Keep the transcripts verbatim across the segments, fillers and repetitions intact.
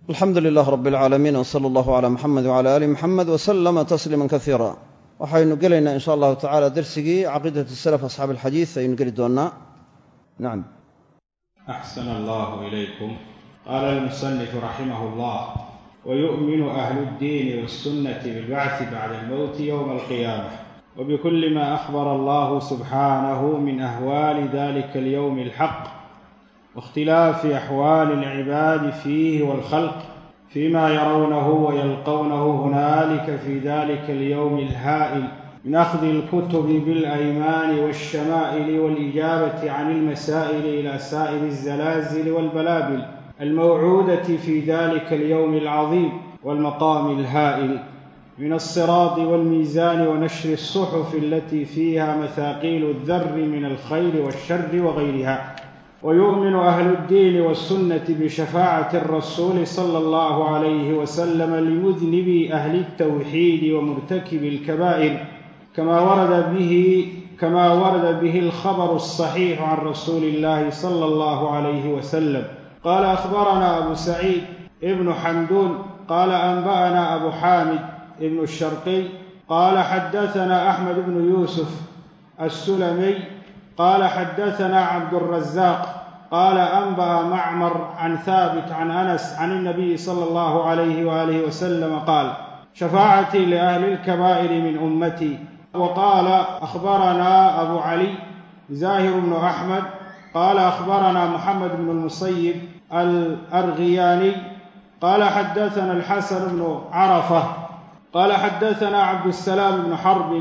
alxamdu lilah rab اlcaalamiin wsala allahu cala muxamed wcala ali muxamed wslama tasliima kaiira waxaynu gelaynaa in sha allahu tacala dersigii caqiidat salaf asxaab alxadiid ayaynu geli doonnaa nacam axsana allahu ilaykum qaala almusanifu raximah llah wayu'minu ahlu اddiini wاsunnati bilbacthi bacda almowti yowma alqiyaamah wbikuli ma akhbara allahu subxaanahu min ahwaali dalika alyowmi alxaq واختلاف أحوال العباد فيه والخلق فيما يرونه ويلقونه هنالك في ذلك اليوم الهائل من أخذ الكتب بالأيمان والشمائل والإجابة عن المسائل إلى سائر الزلازل والبلابل الموعودة في ذلك اليوم العظيم والمقام الهائل من الصراط والميزان ونشر الصحف التي فيها مثاقيل الذر من الخير والشر وغيرها. ويؤمن أهل الدين والسنة بشفاعة الرسول صلى الله عليه وسلم لمذنبي أهل التوحيد ومرتكب الكبائر كما ورد به كما ورد به الخبر الصحيح عن رسول الله صلى الله عليه وسلم قال أخبرنا أبو سعيد ابن حمدون قال أنبأنا أبو حامد ابن الشرقي قال حدثنا أحمد بن يوسف السلمي قال حدثنا عبد الرزاق قال أنبأ معمر عن ثابت عن أنس عن النبي صلى الله عليه وآله وسلم قال شفاعتي لأهل الكبائر من أمتي. وقال أخبرنا أبو علي زاهر بن أحمد قال أخبرنا محمد بن المصيب الأرغياني قال حدثنا الحسن بن عرفة قال حدثنا عبد السلام بن حرب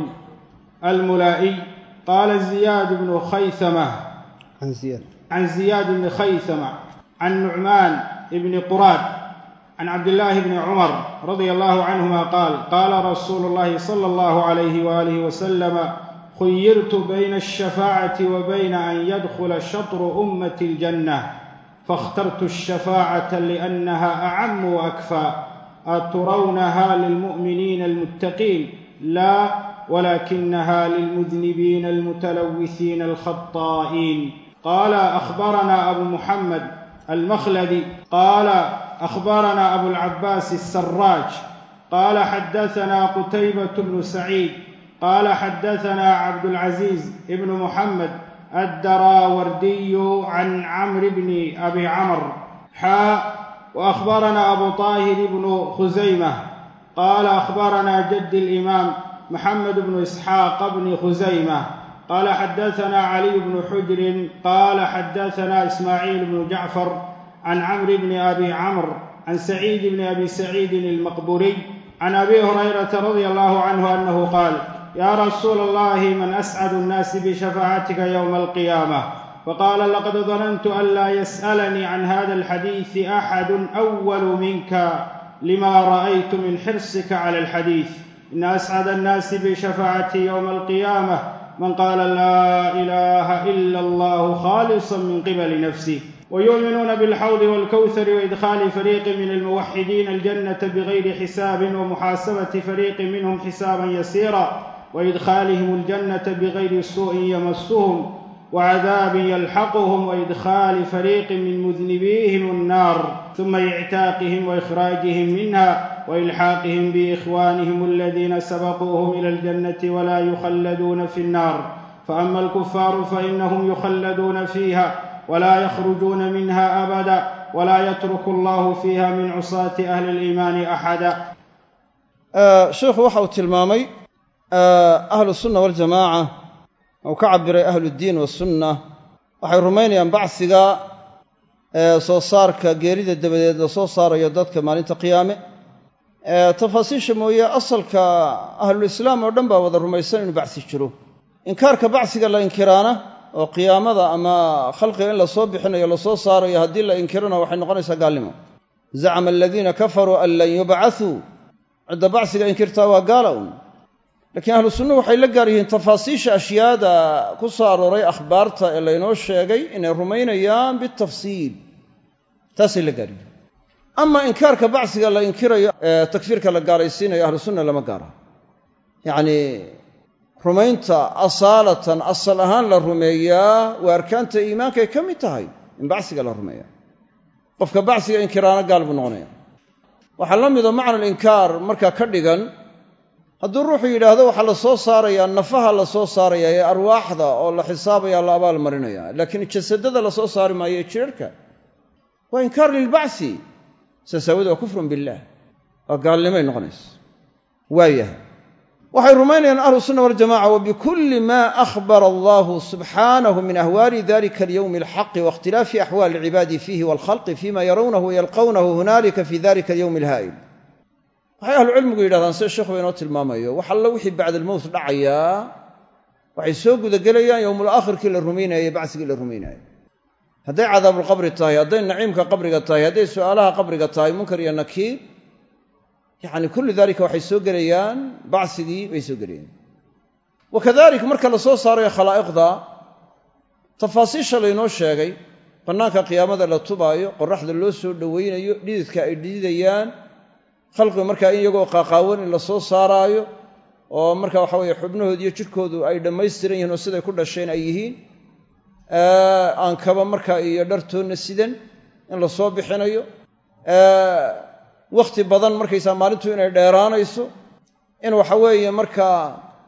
الملائي قال زياد بن خيثمة عن زياد عن زياد بن خيثمة عن نعمان بن قراد عن عبد الله بن عمر رضي الله عنهما قال قال رسول الله صلى الله عليه وآله وسلم خيرت بين الشفاعة وبين أن يدخل شطر أمة الجنة فاخترت الشفاعة لأنها أعم وأكفى أترونها للمؤمنين المتقين لا ولكنها للمذنبين المتلوثين الخطائين. قال أخبرنا أبو محمد المخلدي قال أخبرنا أبو العباس السراج قال حدثنا قتيبة بن سعيد قال حدثنا عبد العزيز بن محمد الدراوردي عن عمرو بن أبي عمرو حاء وأخبرنا أبو طاهر بن خزيمة قال أخبرنا جد الإمام محمد بن إسحاق بن خزيمة قال حدثنا علي بن حجر قال حدثنا إسماعيل بن جعفر عن عمرو بن أبي عمرو عن سعيد بن أبي سعيد المقبوري عن أبي هريرة رضي الله عنه أنه قال يا رسول الله من أسعد الناس بشفاعتك يوم القيامة؟ فقال لقد ظننت ألا يسألني عن هذا الحديث أحد أول منك لما رأيت من حرصك على الحديث. إن أسعد الناس بشفاعتي يوم القيامة من قال لا إله إلا الله خالصا من قبل نفسه. ويؤمنون بالحوض والكوثر وإدخال فريق من الموحدين الجنة بغير حساب ومحاسبة فريق منهم حسابا يسيرا وإدخالهم الجنة بغير سوء يمسهم وعذاب يلحقهم وإدخال فريق من مذنبيهم النار ثم إعتاقهم وإخراجهم منها وإلحاقهم بإخوانهم الذين سبقوهم إلى الجنة ولا يخلدون في النار. فأما الكفار فإنهم يخلدون فيها ولا يخرجون منها أبدا ولا يترك الله فيها من عصاة أهل الإيمان أحدا. آه شيخ وحو تلمامي آه أهل السنة والجماعة أو كعبر أهل الدين والسنة waxay rumaynayaan bacsiga ee soo saarka geerida dabadeed la soo saarayo dadka maalinta qiyaame ee tafaasiisha mooyee asalka ahlul islaam oo dhan baa wada rumaysan inuu bacsi jiro. inkaarka bacsiga la inkiraana oo qiyaamada ama khalqiga in la soo bixinayo la soo saarayo haddii la inkirana waxay noqonaysaa gaalnimo. zacama aladiina kafaruu an lan yubcathuu cidda bacsiga inkirtaa waa gaalown. laakiin ahlu sunnuhu waxay la gaar yihiin tafaasiisha ashyaada ku soo arooray akhbaarta ee laynoo sheegay inay rumaynayaan bitafsiil taasay la gaar yihiin. ama inkaarka bacsiga la inkirayo ee takfiirka la gaaraysiinayo ahlu sunna lama gaara. yacni rumaynta asaalatan asal ahaan la rumeeyaa waa arkaanta iimaankay ka mid tahay in bacsiga la rumeeya. qofka bacsiga inkiraana gaal buu noqonaya. waxaa la mida macna alinkaar markaa ka dhigan hadduu ruuxu yidhaahdo waxaa la soo saarayaa nafaha la soo saaraya ee arwaaxda oo la xisaabaya la abaal marinaya laakiin jasadada la soo saari maayo ee jirarka waa inkaar lilbacsi saas aawoodee waa kufrun billaah waa gaalnimay noqonaysa waayahay waxay rumaynayaan ahlu sunna waljamaca wa bikulli maa akhbara allahu subxaanahu min ahwaali dalika alyowmi alxaqi waاkhtilaafi axwaali cibaadi fiihi waalkhalqi fima yarawnahu wayalqawnahu hunaalika fi dalika alyowmi alhaa'il waxay ahlucilmigu yidhahdaan sida sheekhuba inoo tilmaamayo wax alla wixii bacda almowt dhacayaa waxay soo gudagelayaan yowmul aakhirkii la rumaynaayey bacsigii la rumaynaayey hadday cadaabulqabri tahay hadday naciimka qabriga tahay hadday su'aalaha qabriga tahay munkar iyo nakiir yacni kullu daalika waxay soo gelayaan bacsigii bay soo gelayaan wakadalik marka la soo saarayo khalaa'iqda tafaasiisha laynoo sheegay bannaanka qiyaamada la tubaayo qorraxda loo soo dhowaynayo dhididka ay dhididayaan khalqiga markaa in iyagoo qaaqaawan in la soo saaraayo oo marka waxa weeye xubnahooda iyo jidhkoodu ay dhammaystiran yihiin oo siday ku dhasheen ay yihiin aan kaba markaa iyo dhartoonna sidan in la soo bixinayo wakhti badan markaysaa maalintu inay dheeraanayso in waxa weeye markaa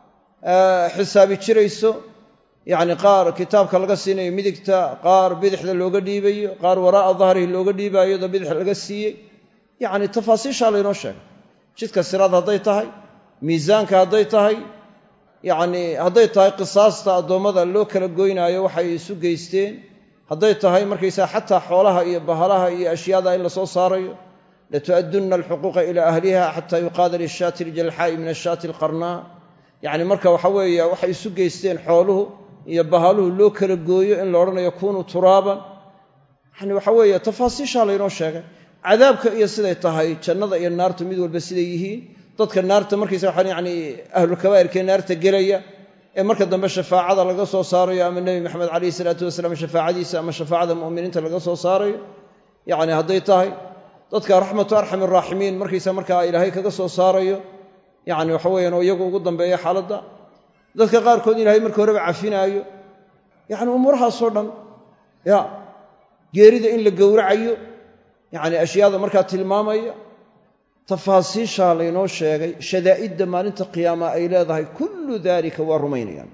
xisaabi jirayso yacni qaar kitaabka laga siinayo midigta qaar bidixda looga dhiibayo qaar waraa'a dahrihi looga dhiibaayo da bidix laga siiyey yacni tafaasiishaa laynoo sheegay jidka siraad hadday tahay miisaanka hadday tahay yacni hadday tahay qisaasta addoommada loo kala goynaayo waxay isu geysteen hadday tahay markaysaa xataa xoolaha iyo bahalaha iyo ashyaada in la soo saarayo latu'addunna alxuquuqa ilaa ahliha xataa yuqaada lishaati aljalxaa'i min ashaati alqarnaa yacni marka waxa weeye waxay isu geysteen xooluhu iyo bahaluhu loo kala gooyo in la odhanayo kunuu turaaban yani waxa weeye tafaasiishaa laynoo sheegay cadaabka iyo siday tahay jannada iyo naartu mid walba siday yihiin dadka naarta markaysa waxaan yacni ahlulkabaa'irkee naarta gelaya ee marka dambe shafaacada laga soo saarayo ama nebi maxamed calayhi salaatu wasalaam shafaacadiisa ama shafaacada mu'miniinta laga soo saarayo yacni hadday tahay dadka raxmatu arxam araaximiin markaysa markaa ilaahay kaga soo saarayo yacni waxa weeyaan oo iyagu ugu dambeeya xaaladda dadka qaarkood ilaahay marka horeba cafinaayo yacni umuurahaasoo dhan ya geerida in la gowracayo yacni ashyaada markaa tilmaamaya tafaasiishaa laynoo sheegay shadaa'idda maalinta qiyaama ay leedahay kullu daalika waa rumaynayaan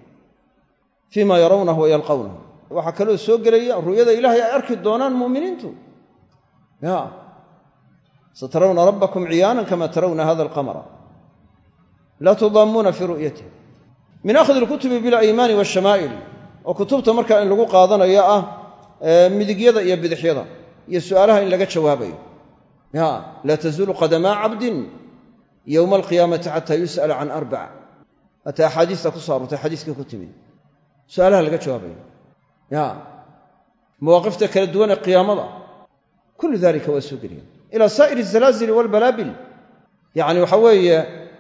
fii ma yarawnahu wa yalqawnahu waxaa kaloo soo gelaya ru'yada ilaahay ay arki doonaan mu'miniintu ya satarawna rabbakum ciyaanan kama tarawna hada alqamara laa tudaamuuna fii ru'yatih min akhdi alkutubi bilaymaani waashamaa'il oo kutubta markaa in lagu qaadanayo ah midigyada iyo bidixyada iyo su'aalaha in laga jawaabayo ya laa tazuulu qadamaa cabdin yowma alqiyaamati xataa yus'ala can arbac hataa axaadiista ku soo arortay xadiiskii ku timid su'aalaha laga jawaabayo ya mawaaqifta kala duwan ee qiyaamada kullu dalika waa soo geliyan ilaa saa'iri azalaazili waalbalaabil yacni waxa weeye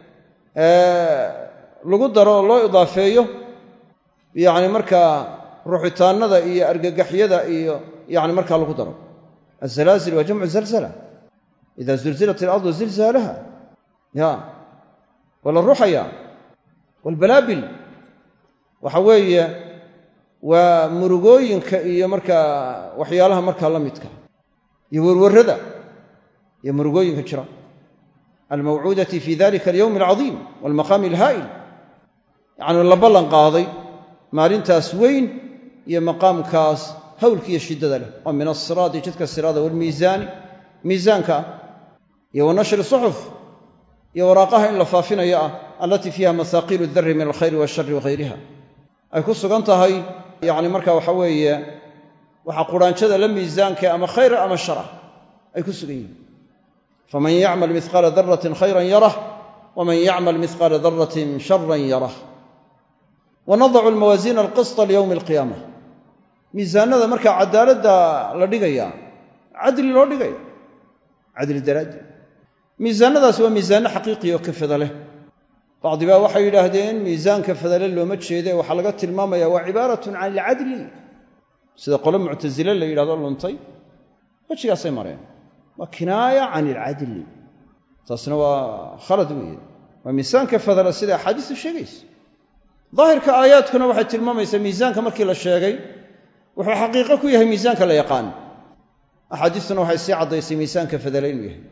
lagu daro oo loo idaafeeyo yacni markaa ruxitaannada iyo argagaxyada iyo yacni markaa lagu daro azalaazil waa jamcu zalzala ida zulzilat ilardu zilzaalaha ya waa la ruxaya waalbalaabil waxa weeye waa murugooyinka iyo markaa waxyaalaha markaa la midka iyo warwarrada iyo murugooyinka jira almawcuudati fi dalika alyowmi alcadiim waalmaqaami alhaa'il yacni la ballan qaaday maalintaas weyn iyo maqaamkaas hawlkiiyo shiddada leh oo min asiraadi jidka siraada waalmiisaani miisaanka ah iyo wa nashri suxuf iyo waraaqaha in la faafinayo ah allatii fiiha masaaqiilu darri min alkhayri waashari wahayriha ay ku sugan tahay yacni marka waxa weeye waxaa quraanjada la miisaanka ama khayra ama shara ay ku sugan yihiin faman yacmal mihqaala daratin khayran yarah waman yacmal mihqaala daratin sharan yarah wanadacu almawaasiina alqisطa liyowmi alqiyaama miisaanada markaa cadaaladda la dhigaya cadli loo dhigaya cadli daraaddi miisaanadaasi waa miisaanno xaqiiqi oo kafada leh bacdibaa waxay yidhaahdeen miisaanka fadale looma jeede waxaa laga tilmaamaya waa cibaaratun can ilcadli sida qolo muctasile la yidhahdo luntay wejigaasay mareen waa kinaaya can ilcadli taasna waa khalad weeye waa miisaanka fadale sida axaadiistu sheegaysa daahirka aayaadkuna waxay tilmaamaysaa miisaanka markii la sheegay wuxuu xaqiiqo ku yahay miisaanka la yaqaan axaadiistuna waxay sii caddaysay miisaanka fadale inuu yahay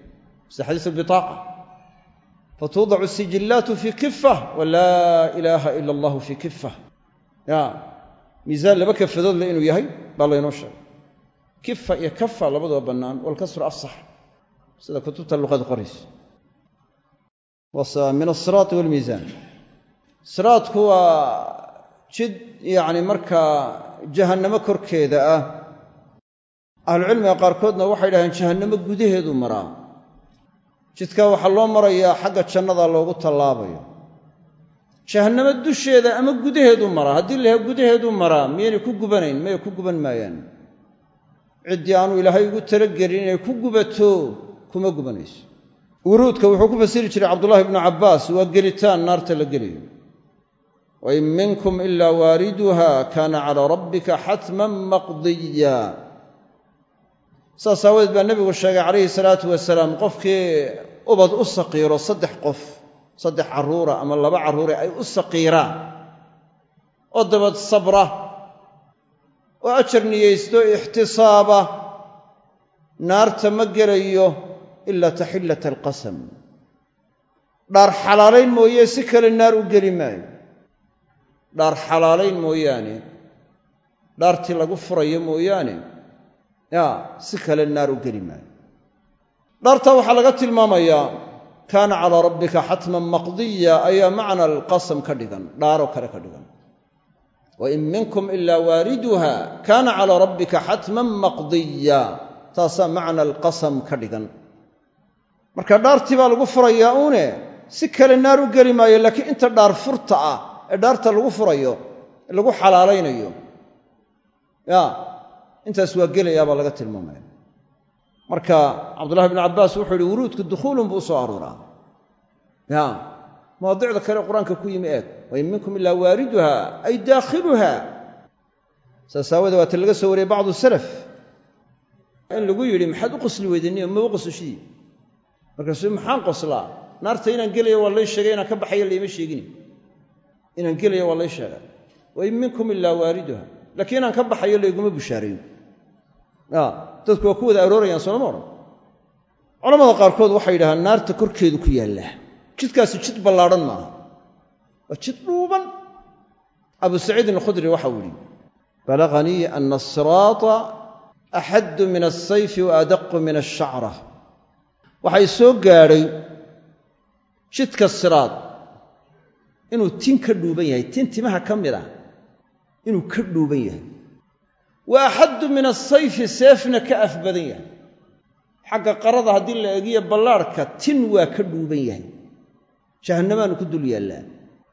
sida xadiis albitaaqa fatuudacu sijillaatu fii kifa walaa ilaaha ila allahu fii kifa ya miisaan laba kafadood le inuu yahay baa laynoo sheegay kifa iyo kafa labadaba bannaan walkasru afsax sida kutubta luqada qoraysa waa min asiraati walmiisaan siraadku waa jid yacni markaa jahannamo korkeeda ah ahlucilmiga qaarkoodna waxay dhahdeen jahannamo gudaheedu maraa jidkaa waxaa loo marayaa xagga jannada loogu tallaabayo jahannamo dusheeda ama gudaheedu maraa haddii la yahay gudaheedu maraa miyaynay ku gubanayn maya ku guban maayaan ciddii aanu ilaahay ugu talagelin inay ku gubato kuma gubanayso wuruudka wuxuu ku fasiri jiray cabdullaahi ibnu cabbaas waa gelitaan naarta la gelayo wain minkum ilaa waariduha kaana calaa rabbika xatman maqdiya saas aawadeed baa nebigu sheegay calayhi salaatu wasalaam qofkii ubad u saqiiro saddex qof saddex carruura ama laba carruure ay u saqiiraan oo dabad sabra oo ajar niyeysto ixtisaaba naarta ma gelayo ilaa taxillata alqasam dhaar xalaalayn mooye si kale naar u geli maayo dhaar xalaalayn mooyaane dhaartii lagu furayo mooyaane yaa si kale naar u geli maayo dhaartaa waxaa laga tilmaamayaa kaana calaa rabbika xatman maqdiya ayaa macna alqasam ka dhigan dhaaroo kale ka dhigan wain minkum ilaa waariduha kaana calaa rabbika xatman maqdiya taasaa macna alqasam ka dhigan marka dhaartii baa lagu furayaa uune si kale naar u geli maayo laakiin inta dhaar furta ah ee dhaarta lagu furayo lagu xalaalaynayo ya intaas waa gelayaa baa laga tilmaamaya marka cabdullahi bnu cabbaas wuxuu yihi wuruudku dukhuulun buu u soo arooraa ya mawaadicda kale qur-aanka ku yimi eeg wain minkum ilaa waariduha ay daakhiluha saas aawadee waata laga soo wariyey bacdu salaf in lagu yidhi maxaad u qosli weydaniyo maba qososhidii markaasuu maxaan qoslaa naarta inaan gelaya waa lay sheegay inaan ka baxayo layma sheegini inaan gelaya waa lay sheegay wain minkum ilaa waariduha laakiin inaan ka baxayo layguma bushaarayo ya dadku waa ku wada aroorayaan soolama odhan culamada qaarkood waxay yidhahaan naarta korkeedu ku yaallaa jidkaasi jid ballaadhan maaha waa jid dhuuban abu saciidin alkhudri waxau yidhi balaganii ana asiraata axaddu min alsayfi wa adaqu min alshacra waxay soo gaadhay jidka siraad inuu tin ka dhuuban yahay tin timaha ka mid ah inuu ka dhuuban yahay wa axaddu min asayfi seefna ka af badan yahay xagga qarada haddii la eegiyo ballaarhka tin waa ka dhuuban yahay jahannamaanu ku dul yaallaa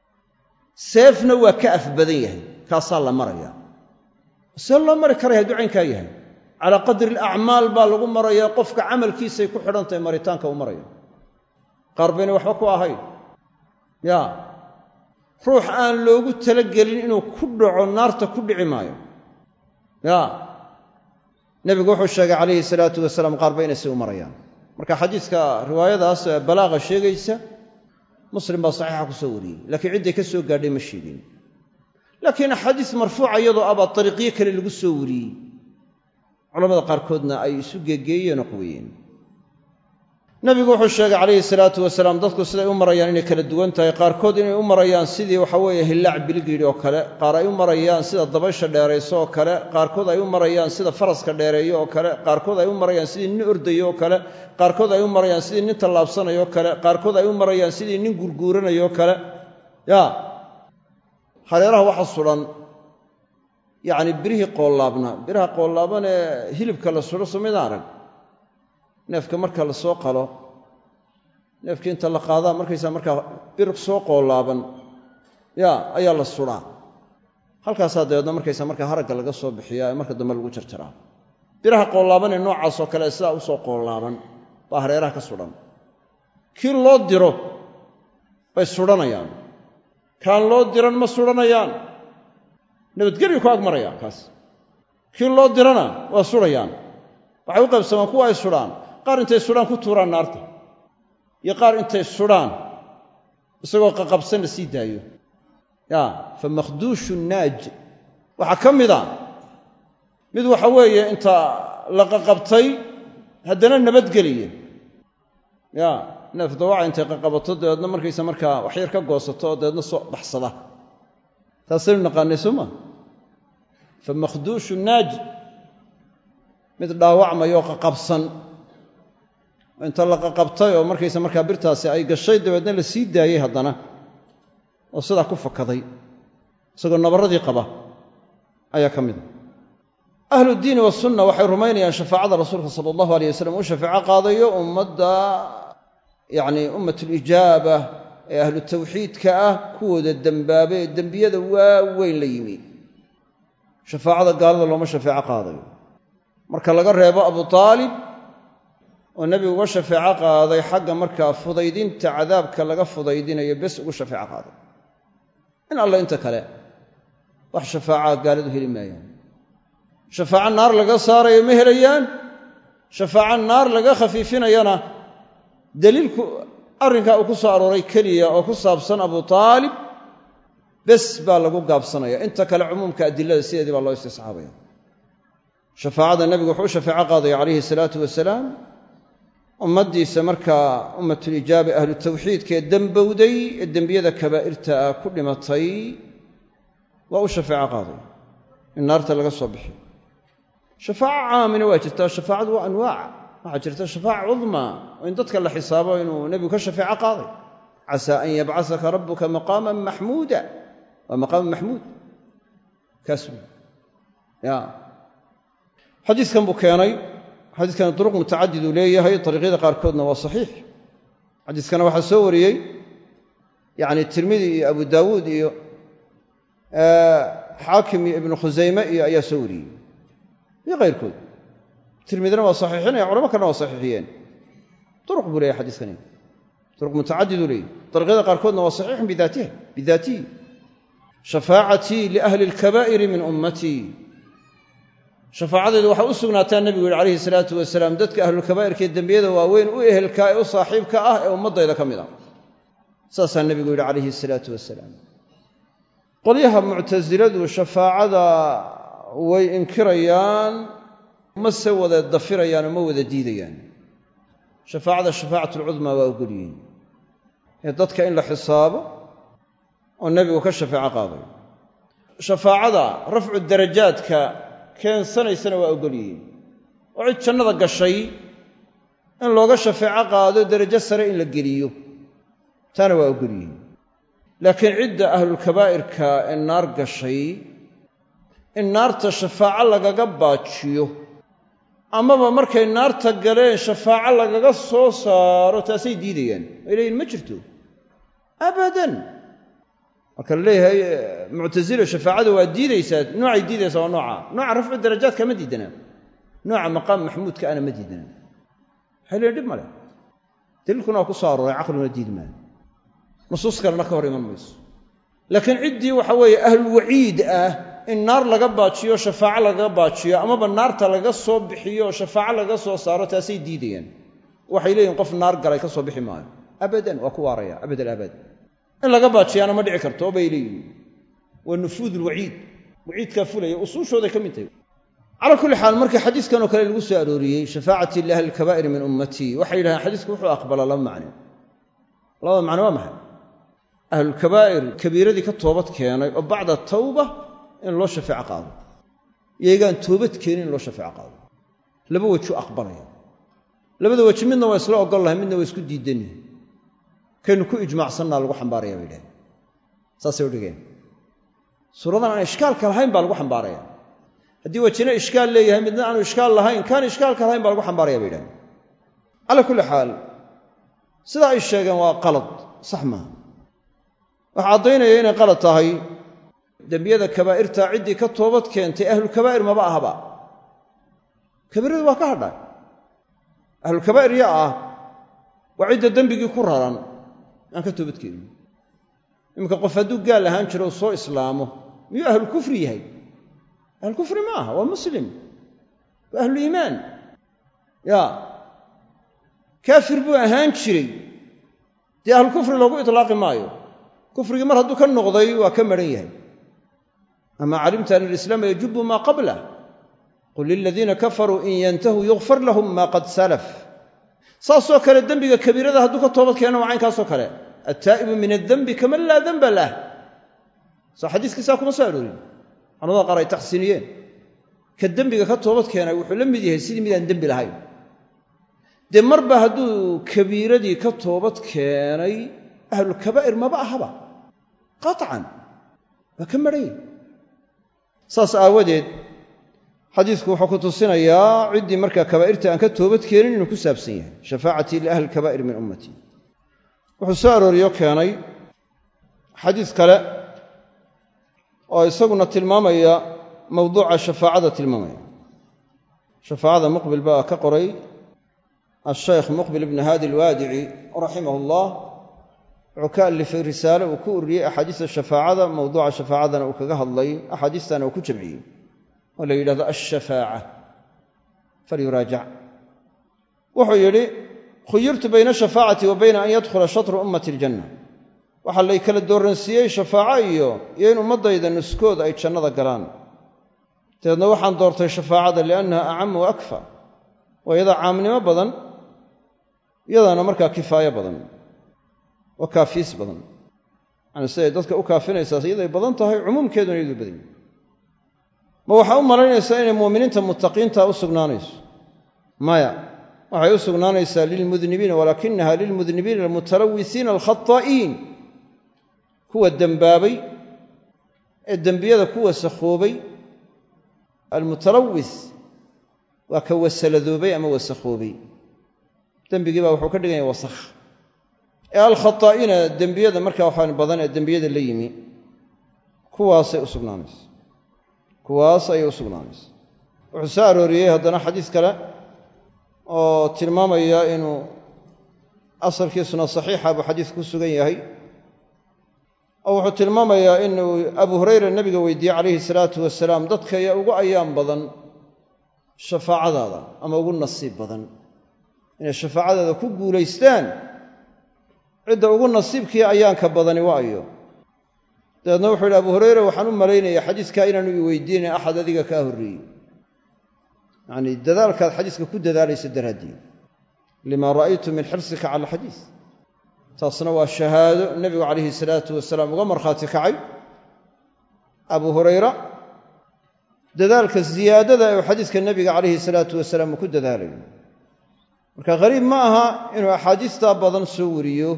seefna waa ka af badan yahay kaasaa la marayaa see loo mari karaya hadduu caynkaa yahay calaa qadri alacmaal baa lagu marayaa qofka camalkiisay ku xidhan tahay maritaanka u maraya qaar bayna waxba ku ahayn ya ruux aan loogu talagelin inuu ku dhaco naarta ku dhici maayo ya nebigu wuxuu sheegay calayhi salaatu wasalaam qaar ba inay si u marayaan marka xadiiska riwaayadaas balaaqa sheegaysa muslim baa saxiixa ku soo wariyey laakiin cidday ka soo gaadhay ma sheegin laakiin axaadiis marfuuca iyadoo abaa dariiqyo kale lagu soo wariyey culamada qaarkoodna ay isu geegeeyeen oo quwiyeen nebigu wuxuu sheegay calayhi salaatu wasalaam dadku siday u marayaan inay kala duwan tahay qaarkood inay u marayaan sidii waxa weeye hillaac biligidhi oo kale qaar ay u marayaan sida dabaysha dheerayso oo kale qaarkood ay u marayaan sida faraska dheereeyo oo kale qaarkood ay u marayaan sidii nin ordayo oo kale qaarkood ay u marayaan sidii nin tallaabsanayo oo kale qaarkood ay u marayaan sidii nin gurguuranayo oo kale ya hareeraha waxa sudan yacni birihii qoollaabna biraha qoollaaban ee hilibka la sudho somayda arag neefka marka la soo qalo neefkii inta la qaadaa markaysaa markaa bir soo qoollaaban ya ayaa la sudhaa halkaasaa dabeedna markaysaa markaa haragga laga soo bixiyaa ee marka dambe lagu jarjaraa biraha qoollaaban ee noocaasoo kale sidaa u soo qoollaaban baa hareeraha ka sudhan kii loo diro bay sudhanayaan kaan loo diran ma sudhanayaan nabadgelyu ku ag marayaan kaas kii loo dirana waa sudhayaan waxay u qaybsamaan kuwa ay sudhaan qaar intay sudhaan ku tuuraan naarta iyo qaar intay sudhaan isagoo qaqabsan la sii daayo ya fa makhduushu naaj waxaa ka mid a mid waxa weeye inta la qaqabtay haddana nabadgeliya ya neef dawaca intay qaqabato dabeedna markaysa markaa wax yar ka goosato oo dabeedna soo baxsada taasaynu naqaanay sooma fa makhduushu naaji mid dhaawacmayoo qaqabsan inta la qaqabtay oo markaysa markaa birtaasi ay gashay dabeedna la sii daayey haddana oo sidaa ku fakaday isagoo nabarradii qaba ayaa ka mida ahludiini wasunna waxay rumaynayaan shafaacada rasuulka sala allahu alayh wasalam uu shafaaco qaadayo ummadda yacni ummatulijaaba ee ahlu tawxiidka ah kuwooda dembaaba ee dembiyada waaweyn la yimi shafaacada gaalada looma shafeeco qaadayo marka laga reebo abu aalib oo nebigu uga shafeeco qaaday xagga markaa fudaydinta cadaabka laga fudaydinayo bes ugu shafeeco qaaday in alla inta kale wax shafaaca gaaladu heli maayaan shafaaco naar laga saarayo ma helayaan shafaaco naar laga khafiifinayana daliilku arrinkaa uu ku soo arooray keliya oo ku saabsan abu aalib bes baa lagu gaabsanaya inta kale cumuumka adilada sideedii baa loo istisxaabaya shafaacada nebigu wuxuu u shafeeco qaadaya calayhi salaatu wasalaam ummaddiisa markaa ummatulijaaba ahlu tawxiidkaee dembowday ee dembiyada kabaa'irta ah ku dhimatay waa u shafeeco qaadaya in naarta laga soo bixiyo shafaaco caamina waa jirtaa shafaacadu waa anwaac waxaa jirta shafaaca cudmaa oo in dadka la xisaabo inuu nebigu ka shafeeco qaaday casaa an yabcasaka rabbuka maqaaman maxmuuda waa maqaaman maxmuud kaas wey ya xadiiskan buu keenay xadiiskani duruq mutacadid uu leeyahay dariiqyada qaarkoodna waa saxiix xadiiskana waxaa soo wariyey yacni tirmidi iyo abu daawuud iyo xaakim iyo ibnu khusayme iyo ayaa soo wariyey iyo kayrkood tirmidina waa saxiixinaya culamo kalena waa saxiixiyeen duruq buu leeyahay xadiiskani duruq mutacadid uu leeyahy dariiqyada qaarkoodna waa saxiixun bidaatiha bidaatihi shafaacatii liahli alkabaa'iri min ummatii shafaacadaydu waxaa u sugnaataa nebigu yihi calayhi salaatu wasalaam dadka ahlulkabaa'irkaee dembiyada waaweyn u ehelka ee u saaxiibka ah ee ummaddayda ka mid ah saasaa nebigu yidhi calayhi salaatu wasalaam qolyaha muctasiladu shafaacada way inkirayaan mase wada dafirayaan oo ma wada diidayaan shafaacada shafaacatlcudmaa waa ogolyihiin ee dadka in la xisaabo oo nebigu ka shafeeco qaaday shafaacada rafcu darajaadka keensanaysana waa ogol yihiin oo cid jannada gashay in looga shafeeco qaado derajo sare in la geliyo taana waa ogol yihiin laakiin cidda ahlulkabaa'irka ee naar gashay in naarta shafaaco lagaga baajiyo amaba markay naarta galeen shafaaco lagaga soo saaro taasay diidayaan ay leeyihin ma jirto abadan marka la leeyahay muctasilo shafaacada waa diidaysaa noocay diidaysaa waa nooca nooca rafcu darajaadka ma diidanaa nooca maqaam maxmuudka ana ma diidanaa waxay leeyihin dhib male daliilkuna waa ku soo arooray caqliguna diidi maayo nusuus kalena ka hor iman mayso laakiin ciddii waxa weeye ahlulwaciid ah in naar laga baajiyo shafaaco lagaga baajiyo amaba naarta laga soo bixiyo shafaaco laga soo saaro taasay diidayaan waxay leeyihin qof naar galay ka soo bixi maayo abadan waa ku waaraya abad alabaad in laga baajiyaana ma dhici karto bay leeyihin waa nufuud ulwaciid waciidkaa fulaya usuushooday ka mid tahay calaa kulli xaal markii xadiiskan oo kale lagu soo arooriyey shafaacatii liahli alkabaa'iri min ummatii waxay yidhahdeen xadiisku wuxuu aqbalaa laba macno labada macno waa maxay ahlulkabaa'ir kabiiradii ka toobad keenay oo bacda tawba in loo shafeeco qaado iyagaan toobad keenin in loo shafeeco qaado laba weju aqbalaya labada weji midna waa isla ogol lahay midna waa isku diidan yihin kaynu ku ijmaacsannaa lagu xambaaraya bay dhaheen saasay u dhigeen suuradan aan ishkaalka lahayn baa lagu xambaaraya haddii wejina ishkaal leeyahay midna aanu ishkaal lahayn kaan ishkaalka lahayn baa lagu xambaaraya bay dhaheen calaa kulli xaal sidaa ay sheegeen waa qalad sax maaha waxaa caddaynaya inay qalad tahay dembiyada kabaa'irta ciddii ka toobad keentay ahlulkabaa'ir maba ahaba kabiiradu waa ka hadhay ahlulkabaa'ir yaa ah waa cidda dembigii ku raran aan ka toobad keenin iminka qof hadduu gaal ahaan jiro u soo islaamo miyuu ahlulkufri yahay ahlulkufri ma aha waa muslim waa ahluliimaan ya kaafir buu ahaan jiray dee ahlulkufri loogu itlaaqi maayo kufrigii mar hadduu ka noqday waa ka maran yahay amaa calimta an alislaama yajubu maa qablah qul liladiina kafaruu in yantahuu yugfar lahum maa qad salaf saasoo kale dembiga kabiirada hadduu ka toobad keeno waa caynkaasoo kale attaa'ibu min addenbi kaman laa denba lah soo xadiiskiisaa kuma soo aroorin culamada qaar ay taxsiiniyeen ka dembiga ka toobad keenay wuxuu la mid yahay sidii midaan dembi lahayn dee marba hadduu kabiiradii ka toobad keenay ahlulkabaa'ir maba ahaba qaطcan waa ka maran yahy saas aawadeed xadiisku wuxuu ku tusinayaa ciddii markaa kabaa'irta aan ka toobad keenin inuu ku saabsan yahay shafaacatii liahli lkabaa'ir min ummatii wuxuu soo arooriyo keenay xadiis kale oo isaguna tilmaamaya mawduuca shafaacada tilmaamaya shafaacada muqbil baa ka qoray ashaykh muqbil ibn haadi alwaadici raximah ullah wuxuu ka alifay risaale uu ku ururiyey axaadiista shafaacada mawduuca shafaacadana uu kaga hadlay axaadiistana uu ku jamciyey oo la yidhahdo alshafaaca falyuraajac wuxuu yidhi khuyirtu bayna ashafaacati wa bayna an yadkhula shatru ummati aljanna waxaa lay kala dooransiiyey shafaaco iyo iyo in ummaddayda nuskood ay jannada galaan dabeedna waxaan doortay shafaacada liannaha acamu wa akfa waa iyadaa caamnimo badan iyadaana markaa kifaayo badan waa kaafiis badan yani siday dadka u kaafinaysaas iyaday badan tahay cumuumkeeduna iyaduu badan yahy ma waxaa u malaynaysaa inay mu'miniinta muttaqiinta u sugnaanayso maya waxay u sugnaanaysaa lilmudnibiina walaakinaha lilmudnibiina almutalawisiina alkhataa'iin kuwa dembaabay ee dembiyada ku wasakhoobay almutalawis waa ka wasaladoobay ama wasakhoobay dembigii baa wuxuu ka dhiganya wasakh ee alkhataa'iina dembiyada markaa waxaan badan ee dembiyada la yimi kuwaasay u sugnaanaysa kuwaas ayay u sugnaanaysa wuxuu soo arooriyey haddana xadiis kale oo tilmaamaya inuu asalkiisuna saxiixa buu xadiis ku sugan yahay oo wuxuu tilmaamayaa inuu abu hurayra nebiga weydiiyey calayhi salaatu wasalaam dadka ayaa ugu ayaan badan shafaacadaada ama ugu nasiib badan inay shafaacadaada ku guulaystaan cidda ugu nasiibkii ayaanka badani waa ayo dabeedna wuxuu yidhi abu hurayra waxaan u malaynayaa xadiiskaa inaanu i weydiinayn axad adiga kaa horreeyey yacnii dadaalkaad xadiiska ku dadaalaysa daraaddeed limaa ra'aytu min xirsika cala alxadiis taasna waa shahaado nebigu calayhi salaatu wasalaam uga markhaati kacay abu hurayra dadaalka ziyaadada ee uu xadiiska nebiga calayhi salaatu wasalaam uu ku dadaalayo marka qariib ma aha inuu axaadiistaa badan soo wariyo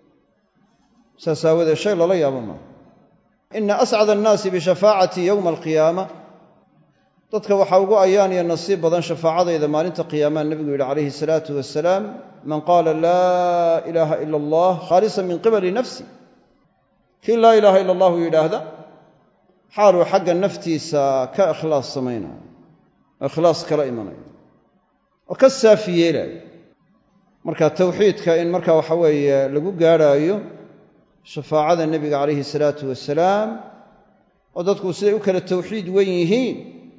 saas aawadeed shay lala yaabo maaha ina ascada annaasi bishafaacatii yowma alqiyaama dadka waxaa ugu ayaan iyo nasiib badan shafaacadayda maalinta qiyaamaha nebigu yidhi calayhi salaatu wasalaam man qaala laa ilaaha ila allah khaalisan min qibali nafsi kii laa ilaaha ila allahu yidhaahda xaaluu xagga naftiisa ka ikhlaas samaynayo oo ikhlaas kala imanayo oo ka saafi yeelaayo marka tawxiidka in marka waxa weeye lagu gaadhaayo shafaacada nebiga calayhi salaatu wasalaam oo dadku siday u kala tawxiid wen yihiin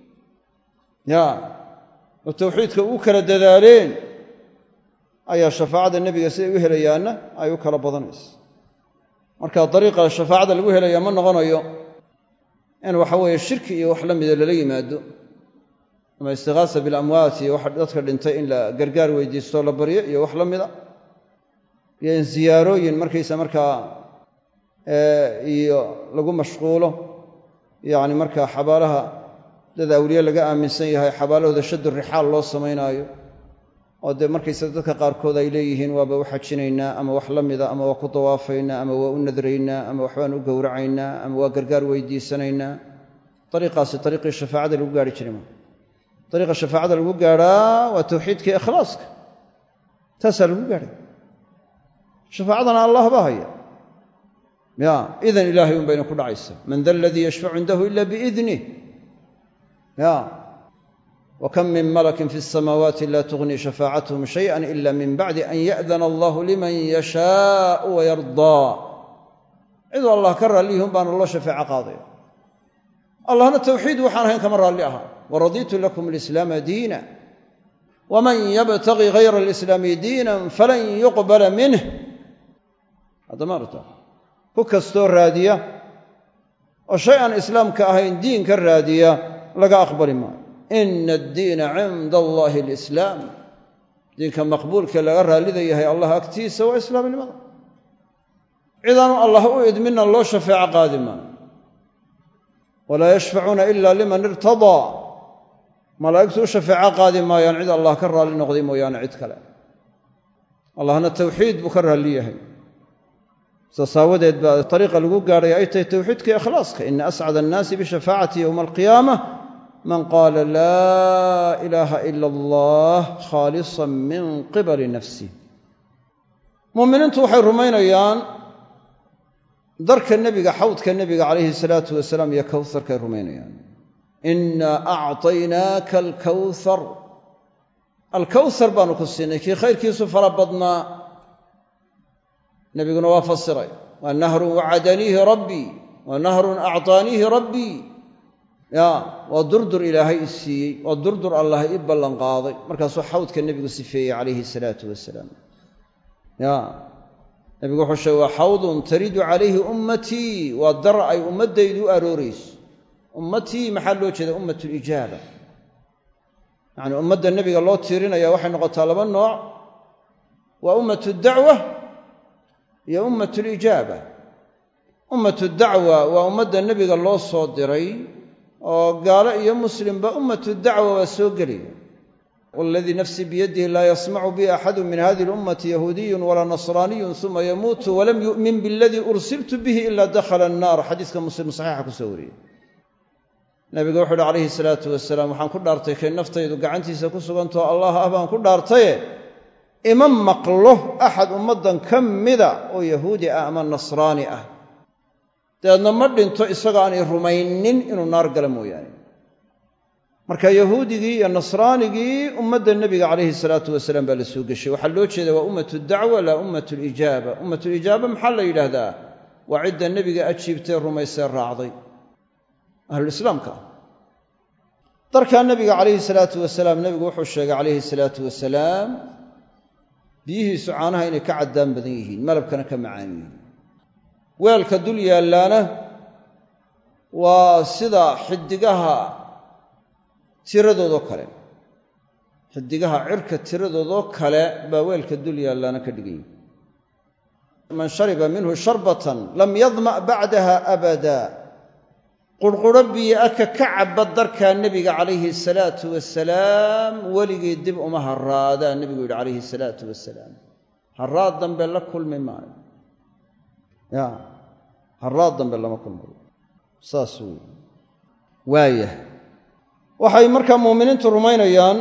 ya oo tawxiidka u kala dadaaleen ayaa shafaacada nebiga siday u helayaanna ay u kala badanaysa marka dariiqa shafaacada lagu helaya ma noqonayo in waxa weeye shirki iyo wax la mida lala yimaado ama istighaasa bilamwaat iyo wax dadka dhintay in la gargaar weydiisto la baryo iyo wax la mida iyo in ziyaarooyin markaysa markaa iyo lagu mashquulo yacni markaa xabaalaha dad awliye laga aaminsan yahay xabaalahooda shaddu rixaal loo samaynaayo oo dee markaysa dadka qaarkood ay leeyihiin waaba u xajinaynaa ama wax la mida ama waa ku dawaafaynaa ama waa u nadraynaa ama waxbaan u gowracaynaa ama waa gargaar weydiisanaynaa dariiqaasi dariiqii shafaacada lagu gaarhi jiray maa dariiqa shafaacada lagu gaadhaa waa tawxiidka ikhlaaska taasaa lagu gaadhay shafaacadana allah baa haya ya idan ilaahay un bayna ku dhacaysa man da aladii yashfacu cindahu ila biidnih ya وكم من ملك في السماوات لا تغني شفاعتهم شيئا إلا من بعد أن يأذن الله لمن يشاء ويرضى عذو الله كرر ليهم بان الله شفاعة قاضية الله التوحيد وحانهم كمرة لها ورضيت لكم الإسلام دينا ومن يبتغي غير الإسلام دينا فلن يقبل منه هذا مرته كستور رادية وشيئا إسلام كأهين دين كالرادية لقى أخبر ما إن الدين عند الله الإسلام diinka maqbuulka laga raallida yahay allah agtiisa waa islaamnimada cidaanu allah u idminna loo shafeeco qaadi maayo walaa yashfacuuna ila liman irtadaa malaa'igtu u shafeeco qaadi maayaan cid allah ka raalli noqday mooyaane cid kale allahna tawxiid buu ka raalli yahay saas aawadeed baa ariiqa lagu gaadhay ay tahay tawxiidka ikhlaaska ina ascada annaasi bishafaacati yowma alqiyaama man qaala laa ilaaha ila allah khaalisan min qibali nafsih muuminiintu waxay rumaynayaan darka nebiga xawdka nebiga calayhi salaatu wasalaam iyo kawharkay rumaynayaan inaa acطaynaaka alkawhar alkawhar baanu ku siinay kii khayrkiisu fara badnaa nebiguna waa fasiray waa nahrun wacadaniihi rabbii waa nahrun acطaaniihi rabbii ya waa durdur ilaahay i siiyey waa durdur allah i ballanqaaday markaasuu xawdka nebigu sifeeyey calayhi salaatu wasalaam ya nebigu wuxuu sheegay waa xawdun taridu calayhi ummatii waa dar ay ummaddaydu u aroorayso ummatii maxaa loo jeeda ummat lijaaba yacni ummadda nebiga loo tiirinaya waxay noqotaa laba nooc waa ummatu dacwa iyo ummat lijaaba ummatu dacwa waa ummadda nebiga loo soo diray oo gaalo iyo muslimba ummatu dacwa waa soo gelaya waladii nafsii biyadihi laa yasmacu bi axadu min hadihi lummati yahuudiyun walaa nasraaniyun uma yamuutu walam yu'min biladii ursiltu bihi ila dakhala annaar xadiiska muslim saxiixa ku soo wariyey nabiga wuxu uhi calayhi salaatu wasalaam waxaan ku dhaartay kay naftaydu gacantiisa ku sugantao allah ah baan ku dhaartaye ima maqlo axad ummaddan ka mida oo yahuudi ah ama nasraani ah dabeedna ma dhinto isagoo aanay rumaynin inuu naar gala mooyaane marka yahuudigii iyo nasraanigii ummadda nebiga calayhi salaatu wasalaam baa la soo geshay waxaa loo jeeda waa ummatu dacwa laa ummatu lijaaba ummatulijaaba maxaa la yidhaahdaa waa cidda nebiga ajiibtay rumaysee raacday ahlulislaamka darkaa nebiga calayhi salaatu wasalaam nebigu wuxuu sheegay calayhi salaatu wasalaam biyihiisu caanaha inay ka caddaan badan yihiin malabkana ka macaan yihiin weelka dul yaallaana waa sida xidigaha tiradoodoo kale xidigaha cirka tiradoodoo kale baa weelka dul yaallaana ka dhigan yihi man shariba minhu sharbatan lam yadma' bacdaha abada qurquro biyo aka ka cabba darkaa nebiga calayhi salaatu wasalaam weligii dib uma haraadaa nebigu yidhi calayhi salaatu wasalaam haraad dambe la kulmi maayo ya haraad dambe lama kulmayo saas wey waayah waxay markaa muuminiintu rumaynayaan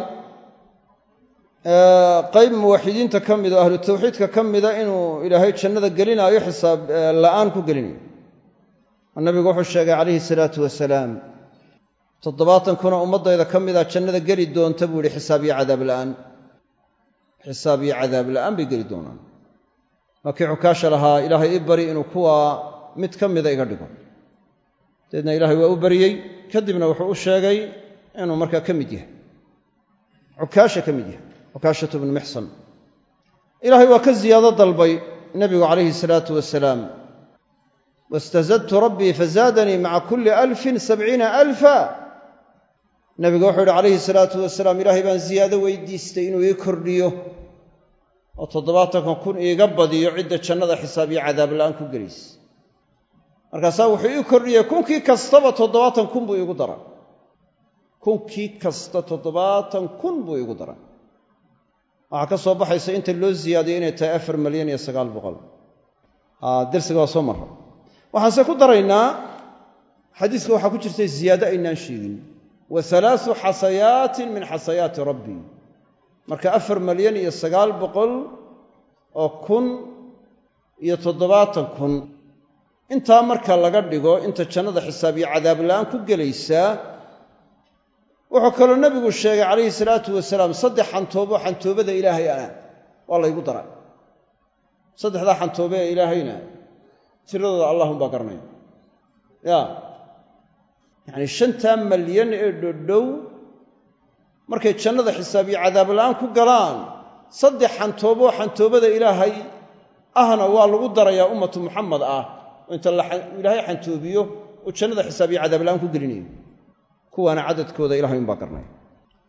qayb muwaxidiinta ka mida o ahlu tawxiidka ka mida inuu ilaahay jannada gelinaayo xisaab la'aan ku gelinayo nabigu wuxuu sheegay calayhi salaatu wasalaam toddobaatan kuna ummaddayda ka mida jannada geli doonta buu yihi xisaab iyo cadaab la'aan xisaab iyo cadaab la'aan bay geli doonaan waa kii xukaasha lahaa ilaahay ii bari inuu kuwa mid ka mida iga dhigo dabeedna ilaahay waa u bariyey kadibna wuxuu u sheegay inuu markaa ka mid yahay cukaasha ka mid yahay cukaashatu bnu mixsan ilaahay waa ka ziyaado dalbay nebigu calayhi salaatu wasalaam wastazadtu rabbii fazaadanii maca kulli alfin sabciina alfa nebigu wuxuu yidhi calayhi salaatu wasalaam ilaahay baan ziyaado weydiistay inuu ii kordhiyo oo toddobaatanka kun iiga badiyo cidda jannada xisaab iyo cadaab la'aan ku gelaysa markaasaa wuxuu ii kordhiyey kunkii kastaba toddobaatan kun buu iigu daray kunkii kasta toddobaatan kun buu iigu daray waxaa ka soo baxaysa inta loo ziyaadiyey inay tahay afar malyan iyo sagaal boqol dersiga waa soo marra waxaanse ku daraynaa xadiiska waxaa ku jirtay ziyaado aynaan sheegin wa halaasu xasayaatin min xasayaati rabbii marka afar malyan iyo sagaal boqol oo kun iyo toddobaatan kun intaa marka laga dhigo inta jannada xisaab iyo cadaab la'aan ku gelaysaa wuxuu kaloo nebigu sheegay calayhi salaatu wasalaam saddex xantoobo xantoobada ilaahay ah waa laygu daray saddexdaa xantoobe ee ilaahayna tiradooda allahunbaa garanaya ya yacni shantaa malyan ee dhodhow markay jannada xisaab iyo cadaab la'aan ku galaan saddex xantoobo xantoobada ilaahay ahna waa lagu darayaa ummatu muxamed ah oo inta ilaahay xantoobiyo oo jannada xisaab iyo cadaab la'aan ku gelinayo kuwaana cadadkooda ilahay unbaa garanaya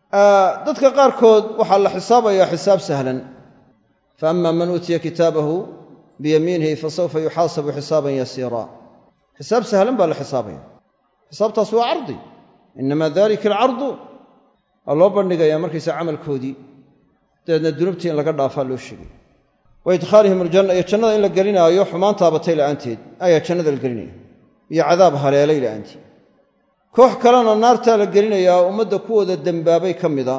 dadka qaarkood waxaa la xisaabayaa xisaab sahlan faama man uutiya kitaabahu biyamiinihi fasawfa yuxaasabu xisaaban yasiira xisaab sahlan baa la xisaabaya xisaabtaas waa cardi inamaa dalika alcardu waa loo bandhigayaa markaysa camalkoodii dabeedna dunuubtii in laga dhaafaa loo sheegay wa idkhaalihim aljanna iyo jannada in la gelinaayo xumaantaa batay la'aanteed ayaa jannada la gelinaya iyo cadaab haleelay la'aanteed koox kalena naartaa la gelinayaa ummadda kuwooda dembaabay ka mida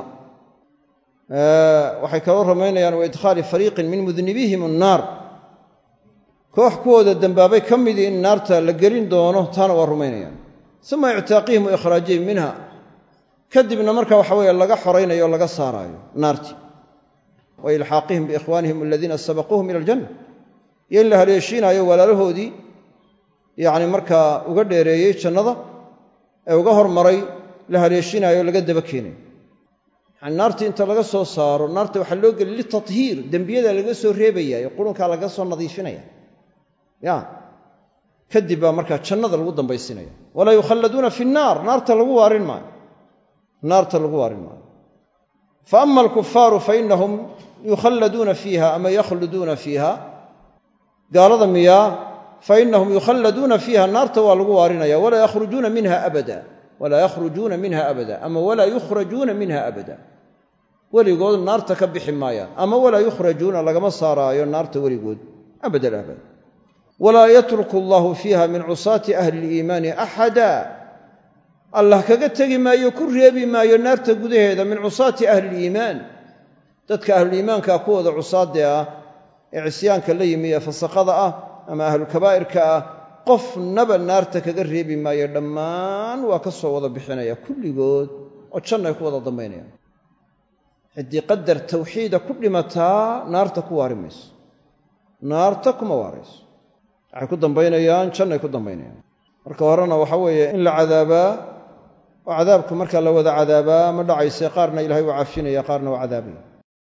waxay kaloo rumaynayaan wa idkhaali fariiqin min mudnibihim annaar koox kuwooda dembaabay ka midii in naarta la gelin doono taana waa rumaynayaan uma ictaaqihim wa ikhraajihim minha kadibna marka waxa weeye laga xoraynayo o laga saaraayo naartii wa ilxaaqihim biikhwaanihim aladiina sabaquuhum ila aljanna iyo in la haleeshiinaayo walaalahoodii yacni markaa uga dheereeyey jannada ee uga hormaray la haleeshiinaayo o laga daba keenayo yani naartii inta laga soo saaro naarta waxaa loo geliy litathiir dembiyada laga soo reebaya ee qurunkaa laga soo nadiifinaya ya kadib baa markaa jannada lagu dambaysinaya walaa yukhalladuuna fi nnaar naarta lagu waarin maayo naarta lagu waarin maayo fa ama alkufaaru fa inahum yukhalladuuna fiiha ama yakhluduuna fiiha gaalada miyaa fa inahum yukhalladuuna fiiha naarta waa lagu waarinaya walaa yakhrujuuna minha abada walaa yakhrujuuna minha abada ama walaa yukhrajuuna minha abada weligood naarta ka bixi maayaan ama walaa yukhrajuuna lagama saaraayo naarta weligood abad alabad walaa yatruku allahu fiiha min cusaati ahli liimaani axada allah kaga tegi maayo ku reebi maayo naarta gudaheeda min cusaati ahli liimaan dadka ahluliimaanka kuwooda cusaadee ah ee cisyaanka la yimi ee fasaqada ah ama ahlulkabaa'irka ah qofnaba naarta kaga reebi maayo dhammaan waa ka soo wada bixinaya kulligood oo jannay ku wada dambaynayaan ciddii qadar tawxiida ku dhimataa naarta ku waari mayso naarta kuma waarayso waxay ku dambaynayaan jannay ku dambaynayaan marka horena waxa weeye in la cadaabaa oo cadaabka markaa la wada cadaabaa ma dhacayse qaarna ilahay waa cafinaya qaarna waa cadaabaya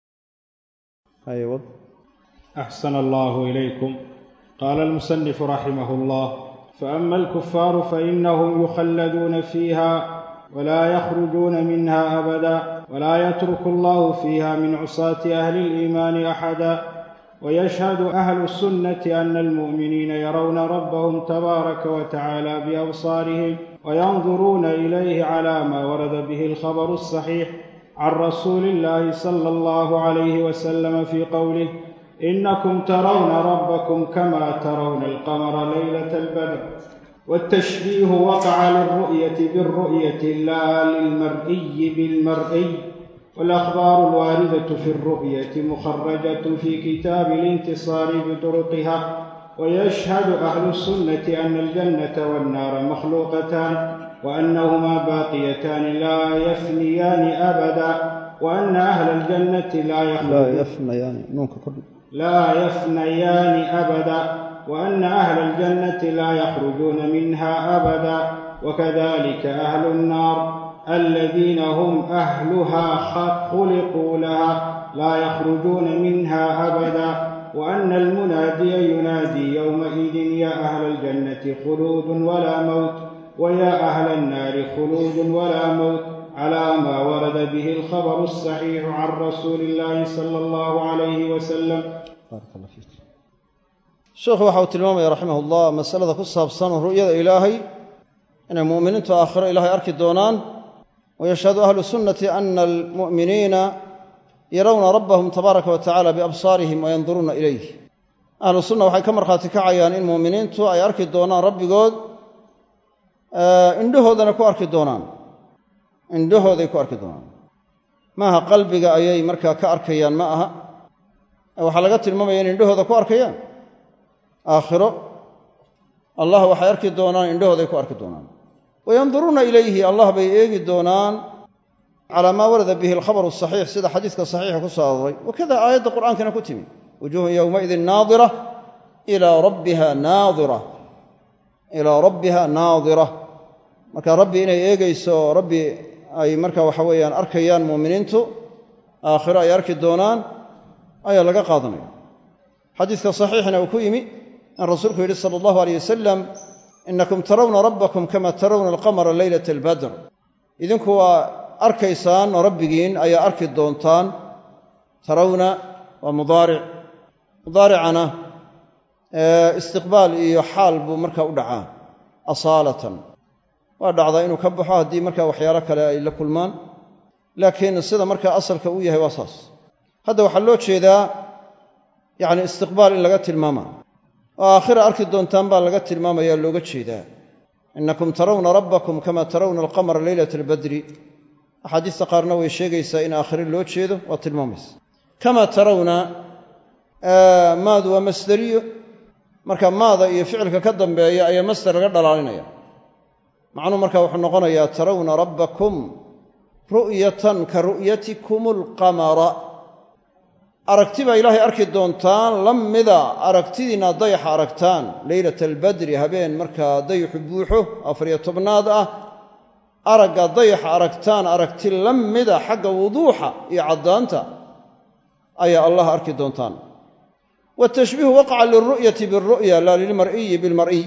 aywa axsana allahu ilaykum qaala almusanifu raximah llah faama alkufaaru fainahum yukhalladuuna fiiha walaa yakhrujuuna minha abada walaa yatruku allahu fiiha min cusaati ahli اliimaani axada ويشهد أهل السنة أن المؤمنين يرون ربهم تبارك وتعالى بأبصارهم وينظرون إليه على ما ورد به الخبر الصحيح عن رسول الله صلى الله عليه وسلم في قوله إنكم ترون ربكم كما ترون القمر ليلة البدر والتشبيه وقع للرؤية بالرؤية لا للمرئي بالمرئي والأخبار الواردة في الرؤية مخرجة في كتاب الانتصار بطرقها ويشهد أهل السنة أن الجنة والنار مخلوقتان وأنهما باقيتان لا يفنيان أبدا وأن أهل الجنة لا لا يفنيان لا يفنيان أبدا وأن أهل الجنة لا يخرجون منها أبدا وكذلك أهل النار الذين هم أهلها خلقوا لها لا يخرجون منها أبدا وأن المنادي ينادي يومئذ يا أهل الجنة خلود ولا موت ويا أهل النار خلود ولا موت على ما ورد به الخبر الصحيح عن رسول الله صلى الله عليه وسلم. بارك الله فيك. الشيخ وحاو تلمامي رحمه الله مسألة كسها بصانه رؤية إلهي أن المؤمنين آخر إلهي أركي الدونان ويشهد أهل السنة أن المؤمنين يرون ربهم تبارك وتعالى بأبصارهم وينظرون إليه. أهل السنة waxay ka markhaati kacayaan in muuminiintu ay arki doonaan rabbigood indhahoodana ku arki doonaan indhahooday ku arki doonaan maaha qalbiga ayay markaa ka arkayaan ma aha waxaa laga tilmaamaya in indhahooda ku arkayaan aakhiro allah waxay arki doonaan indhahooday ku arki doonaan wayanduruuna ilayhi allah bay eegi doonaan calaa maa warada bihi alkhabaru asaxiix sida xadiiska saxiixa ku soo arooray wakada aayadda qur'aankana ku timi wujuuhun yowmaidin naadira ilaa rabbiha naadira ilaa rabbiha naadira marka rabbi inay eegayso rabbi ay marka waxa weeyaan arkayaan muuminiintu aakhiro ay arki doonaan ayaa laga qaadanaya xadiiska saxiixna uu ku yimi in rasuulku yidhi sala allahu alayh wasalam inakum tarawna rabbakum kama tarawna alqamara leylata albadr idinku waa arkaysaan oo rabbigiin ayaa arki doontaan tarawna waa mudaaric mudaaricana istiqbaal iyo xaal buu markaa u dhacaa asaalatan waa dhacdaa inuu ka baxo haddii markaa waxyaalo kale ay la kulmaan laakiin sida markaa asalka uu yahay waa saas hadda waxaa loo jeedaa yacni istiqbaal in laga tilmaama oo aakhira arki doontaan baa laga tilmaamayaa looga jeedaa innakum tarawna rabbakum kama tarawna alqamara leylata albadri axaadiista qaarna way sheegaysaa in aakhire loo jeedo waa tilmaamaysa kama tarawna maadu waa masderiyo marka maada iyo ficilka ka dambeeya ayaa masder laga dhalaalinaya macnuhu marka wuxuu noqonayaa tarawna rabbakum ru'yatan ka ru'yatikum alqamara aragti baa ilaahay arki doontaan la mida aragtidiina dayaxa aragtaan leylata albadri habeen markaa dayaxu buuxo afariyo tobnaad ah aragga dayaxa aragtaan aragti la mida xagga wuduuxa iyo caddaanta ayaa allah arki doontaan watashbiihu waqaca lilru'yati bilru'ya laa lilmar'iyi bilmar'iy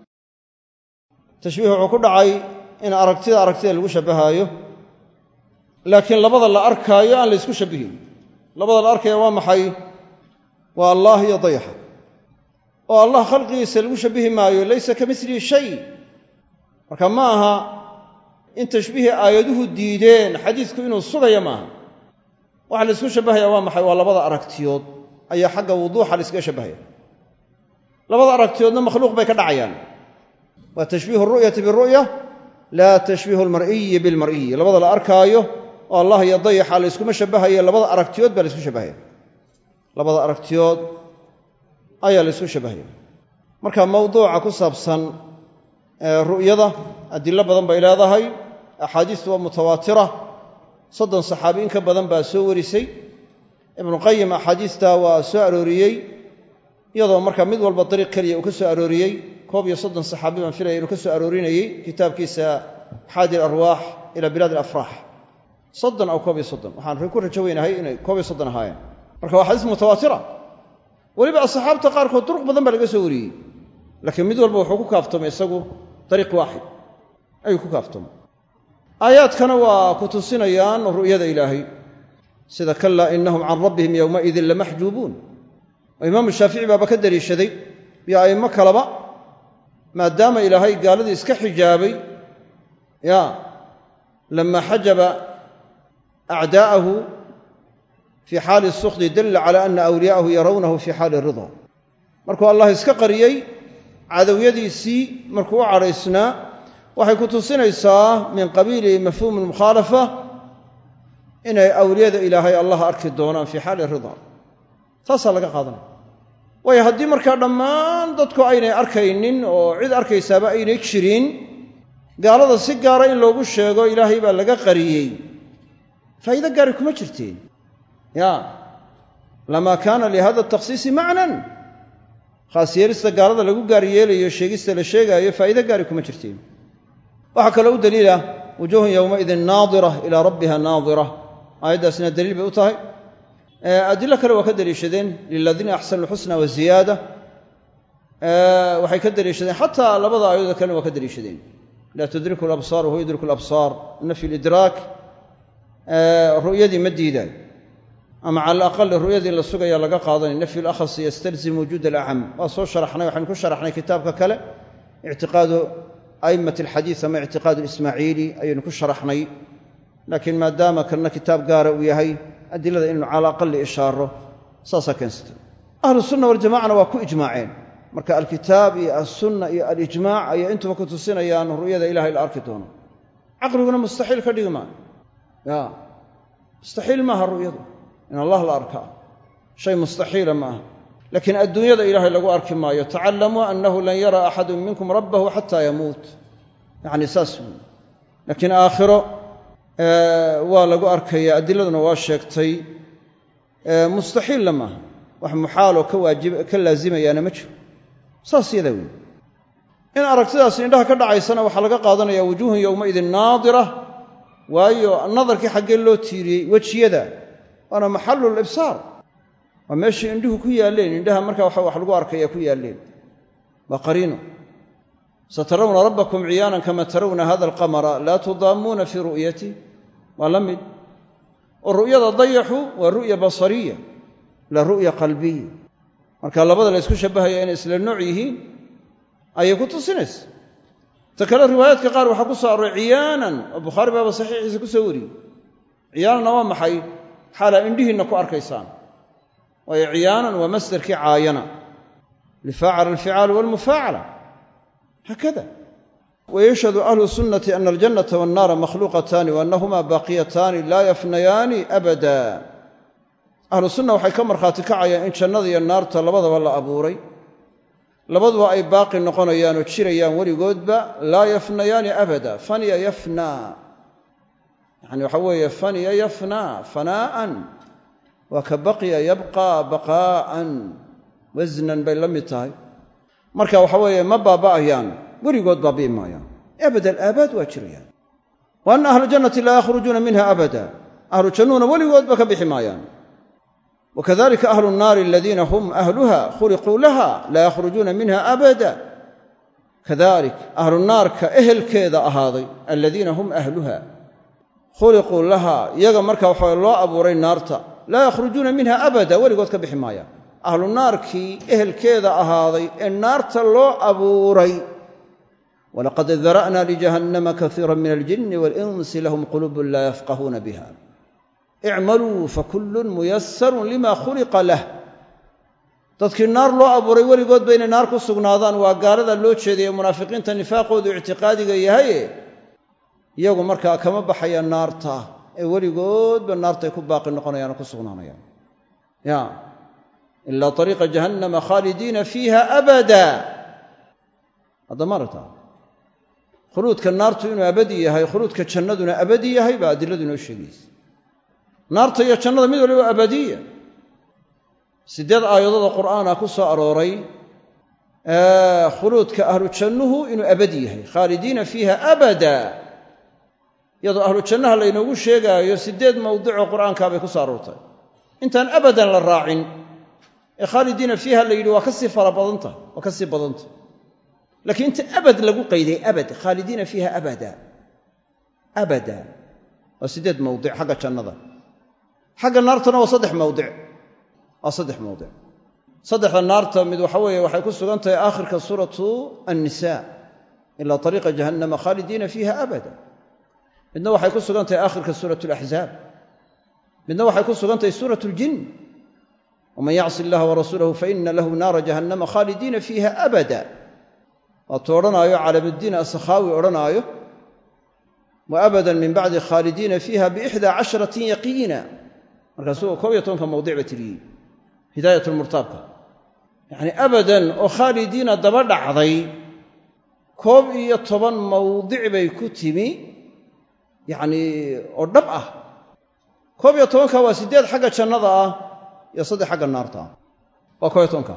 tashbiih wuxuu ku dhacay in aragtida aragtida lagu shabbahaayo laakiin labada la arkaayo aan la ysku shabbihin labada la arkaya waa maxay waa allah iyo dayaxa oo allah khalqigiisa lagu shabbihi maayo laysa ka mislihi shay marka ma aha in tashbiihii aayaduhu diideen xadiisku inuu sugaya maaha waxa la isku shabbahaya waa maxay waa labada aragtiyood ayaa xagga wuduuxa la iskaga shabbahaya labada aragtiyoodna makhluuq bay ka dhacayaan waa tashbiihu ru'yati biru'ya laa tashbiihu almar'iyi bilmar'iyi labada la arkaayo oo allah iyo dayaxa la yskuma shabbahaye labada aragtiyood baa la ysku shabbahaya labada aragtiyood ayaa la ysku shabbahaya marka mawduuca ku saabsan ru'yada adilo badan bay leedahay axaadiistu waa mutawaatira soddon saxaabi in ka badan baa soo warisay ibnuqayim axaadiistaa waa soo arooriyey iyadoo marka mid walba dariiq keliya uu ka soo arooriyey koob iyo soddon saxaabi baan filaya inuu ka soo aroorinayey kitaabkiisa xaadi alarwaax ila bilaad alafraax soddon aw koob iyo soddon waxaan ku rajo weynahay inay koob iyo soddon ahaayeen marka waa xadiis mutawaatira weliba asxaabta qaarkood duruq badan baa laga soo wariyey laakiin mid walba wuxuu ku kaaftamay isagu dariiq waaxid ayuu ku kaaftamay aayaadkana waa ku tusinayaan ru'yada ilaahay sida kalaa innahum can rabbihim yowmaidin lamaxjuubuun oo imaamu shaafici baaba ka daliishaday iyo a'immo kaleba maadaama ilaahay gaaladii iska xijaabay ya lama xajaba acdaa'ahu fii xaali sukdi dalla cala ana awliyaa'ahu yarawnahu fii xaali ridaa markuu allah iska qariyey cadowyadiisii markuu u cadhaysnaa waxay ku tusinaysaa min qabiili mafhuumi lmukhaalafa inay awliyada ilaahay allah arki doonaan fii xaali ridaa taasaa laga qaadanaya waayo haddii markaa dhammaan dadku aynay arkaynin oo cid arkaysaaba aynay jirin gaalada si gaara in loogu sheego ilaahay baa laga qariyey faa'iido gaari kuma jirteen ya lamaa kaana lihada takhsiisi macnan khaas yeelista gaalada lagu gaar yeelayo sheegista la sheegaayo faa'iido gaari kuma jirteen waxaa kaloo u daliila wujuuhun yowmaidin naadira ilaa rabbiha naadira aayaddaasina daliil bay u tahay adilo kale waa ka daliishadeen liladiina axsanu lxusna wa ziyaada waxay ka daliishadeen xataa labada aayadooda kalena waa ka daliishadeen laa tudriku alabsaar wahuwa yudriku alabsaar nafyu lidraak ru'yadii ma diidaayo ama cala alaqali ru'yadii la sugaya laga qaadanay nafyu lakhasi yastalzim wujuud alacam waa soo sharaxnay waxaynu ku sharaxnay kitaabka kale ictiqaadu a'immat alxadiid ama ictiqaadu alismaaciili ayaynu ku sharaxnay laakiin maadaama kanna kitaab gaara uu yahay adilada inaynu cala aqali ishaaro saasaa keensatay ahlu sunna waljamacana waa ku ijmaaceen marka alkitaab iyo alsunna iyo alijmaac ayaa intuba ku tusinayaan ru'yada ilahay la arki doono caqliguna mustaxiil ka dhigi maayo ya mustaxiil maaha ru'yadu in allah la arkaa shay mustaxiila ma aha laakiin adduunyada ilaahay lagu arki maayo tacallamuu annahu lan yara axadun minkum rabbahu xataa yamuut yacni saas weyi laakiin aakhiro waa lagu arkaya adiladuna waa sheegtay mustaxiilla maaha wax muxaaloo ka waajib ka laazimayaana ma jiro saas yadaa weyi in aragtidaas indhaha ka dhacaysana waxaa laga qaadanaya wujuuhun yowmaidin naadira waayo nadarkii xaggee loo tiiriyey wejiyada waana maxallul ibsaar waa meeshii indhuhu ku yaalleen indhaha markaa waxa wax lagu arkaya ku yaalleen waa qariino satarawna rabbakum ciyaanan kama tarawna hada alqamara laa tudaamuuna fii ru'yatih waa la mid oo ru'yada dayaxu waa ru'ya basariya la ru'ya qalbiya marka labada la isku shabahaya inay isla nooc yihiin ayay ku tusinaysa ta kale riwaayaadka qaar waxaa ku soo arooray ciyaanan oo bukhaari baaba saxiixiisa ku soo wariyey ciyaananna waa maxay xaalaa indhihiinna ku arkaysaan waayo ciyaanan waa masdarkii caayana lifaacala alficaalu walmufaacala haakada wayashhadu ahlu sunnati ana aljannata wannaara makhluuqataani waannahumaa baaqiyataani laa yafnayaani abada ahlu sunna waxay ka markhaati kacayaan in jannada iyo naarta labadaba la abuuray labaduba ay baaqi noqonayaan oo jirayaan weligoodba laa yafnayaani abada faniya yafnaa yacani waxa weeye faniya yafnaa fanaa'an waa ka baqiya yabqaa baqaa'an wasnan bay la mid tahay marka waxa weeye ma baaba'ayaan weligood baabi'i maayaan abada alaabaad waa jirayaan wa anna ahla jannati laa yakhrujuuna minha abada ahlu jannuhuna weligoodba ka bixi maayaan wakadalika ahlu nnaari aladiina hum ahluha khuliquu laha laa yakhrujuuna minha abada kadalik ahlu naarka ehelkeeda ahaaday aladiina hum ahluha khuliquu laha iyaga marka waxa loo abuuray naarta laa yakhrujuuna minha abada weligood ka bixi maayaan ahlu naarkii ehelkeeda ahaaday ee naarta loo abuuray walaqad dara'na lijahannama kaiira min aljinni waalinsi lahum quluubun laa yafqahuuna biha icmaluu fakullun muyasarun lima khuliqa lah dadkii naar loo abuuray weligoodba inay naar ku sugnaadaan waa gaalada loo jeedaye munaafiqiinta nifaaqoodu ictiqaadiga yahaye iyagu markaa kama baxaya naarta ee weligoodba naartay ku baaqi noqonayaan oo ku sugnaanayaan ya ilaa ariiqa jahannama khaalidiina fiiha abada hadda maarata khuluudka naartu inuu abadi yahay khuluudka jannaduna abadi yahay baa adiladu inoo sheegaysa naarta iyo jannada mid waliba abadiya siddeed aayadooda qur'aana ku soo arooray khuluudka ahlu jannuhu inuu abadi yahay khaalidiina fiiha abada iyadoo ahlu jannaha laynoogu sheegaayo siddeed mawdicoo qur'aankaabay ku soo aroortay intaan abadan la raacin ee khaalidiina fiiha la yidhi waa ka sii fara badanta waa ka sii badanta laakiin inta abad lagu qayday abad khaalidiina fiiha abada abada waa siddeed mawdic xagga jannada xagga naartana waa saddex mawdic waa saddex mawdic saddexda naarta mid waxa weeye waxay ku sugan tahay aakhirka suuratu annisaa ilaa ariiqa jahannama khaalidiina fiiha abada midna waxay ku sugan tahay aakhirka suuratu alaxzaab midna waxay ku sugan tahay suuratu aljin waman yacsi allaha warasuulahu faina lahu naara jahannama khaalidiina fiiha abada waatuu odhanaayo calabuddiin asakhaawi odhanaayo wa abadan min bacdi khaalidiina fiiha biixdaa casharatin yaqiina markaasuu koob iyo tobanka mawdic ba tiriyey hidaayatulmurtaabka yacni abadan oo khaalidiina daba dhacday koob iyo toban mawdic bay ku timi yacnii oo dhab ah koob iyo tobanka waa siddeed xagga jannada ah iyo saddex xagga naarta ah waa koob iyo tobanka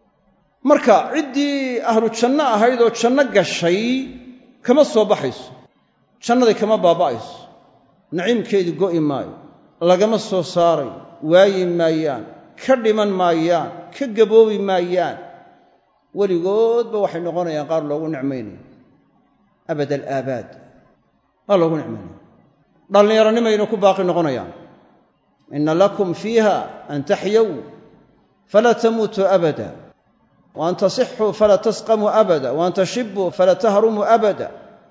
marka ciddii ahlu janno ahayd oo janno gashay kama soo baxayso jannaday kama baaba'ayso naciimkeedii go'i maayo lagama soo saaray waayi maayaan ka dhiman maayaan ka gaboobi maayaan weligoodba waxay noqonayaan qaar loogu nicmaynayo abad alaabaad waa loogu nicmaynaya dhallinyaronimayna ku baaqi noqonayaan inna lakum fiiha an taxyaw falaa tamuutuu abada wa an tasixuu falaa tasqamuu abada wa an tashibuu falaa tahrumuu abada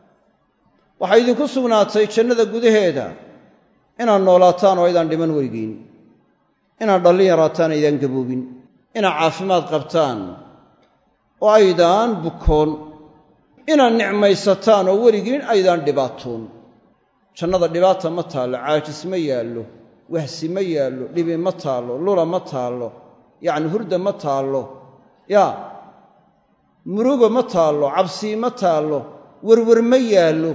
waxay idinku sugnaatay jannada gudaheeda inaad noolaataan oo aydaan dhiman weligiin inaad dhallin yaraataan aydaan gaboobin inaad caafimaad qabtaan oo aydaan bukoon inaad nicmaysataan oo weligiin aydaan dhibaatoon jannada dhibaata ma taallo caajis ma yaallo wahsi ma yaallo dhibi ma taallo lula ma taallo yacni hurda ma taallo yaa murugo ma taallo cabsii ma taallo werwer ma yaallo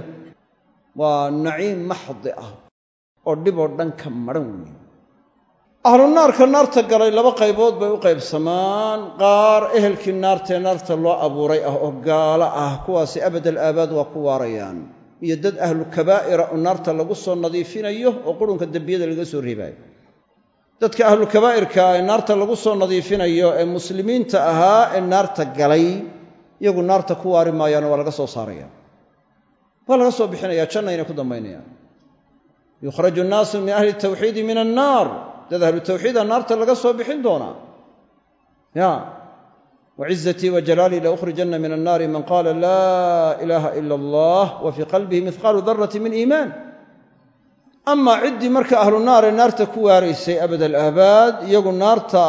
waa naciim maxdi ah oo dhiboo dhan ka madhan weeye ahlu naarka naarta galay laba qaybood bay u qaybsamaan qaar ehelkii naartaee naarta loo abuuray ah oo gaalo ah kuwaasi abadal aabaad waa ku waarayaan iyo dad ahlu kabaa'ira oo naarta lagu soo nadiifinayo oo qurunka dembiyada laga soo reebaayo dadka ahlu kabaa'irka ee naarta lagu soo nadiifinayo ee muslimiinta ahaa ee naarta galay iyagu naarta ku waari maayaano waa laga soo saaraya waa laga soo bixinayaa jannayna ku dambaynayaan yukhraju nnaasu min ahli tawxiidi min annaar dad ahlu tawxiida naarta laga soo bixin doonaa ya wacizatii wajalaalii laukhrijanna min annaari man qaala laa ilaaha ila allah wa fii qalbihi mihqaalu darati min iimaan amaa ciddii marka ahlu naar ee naarta ku waaraysay abad alaabaad iyagu naarta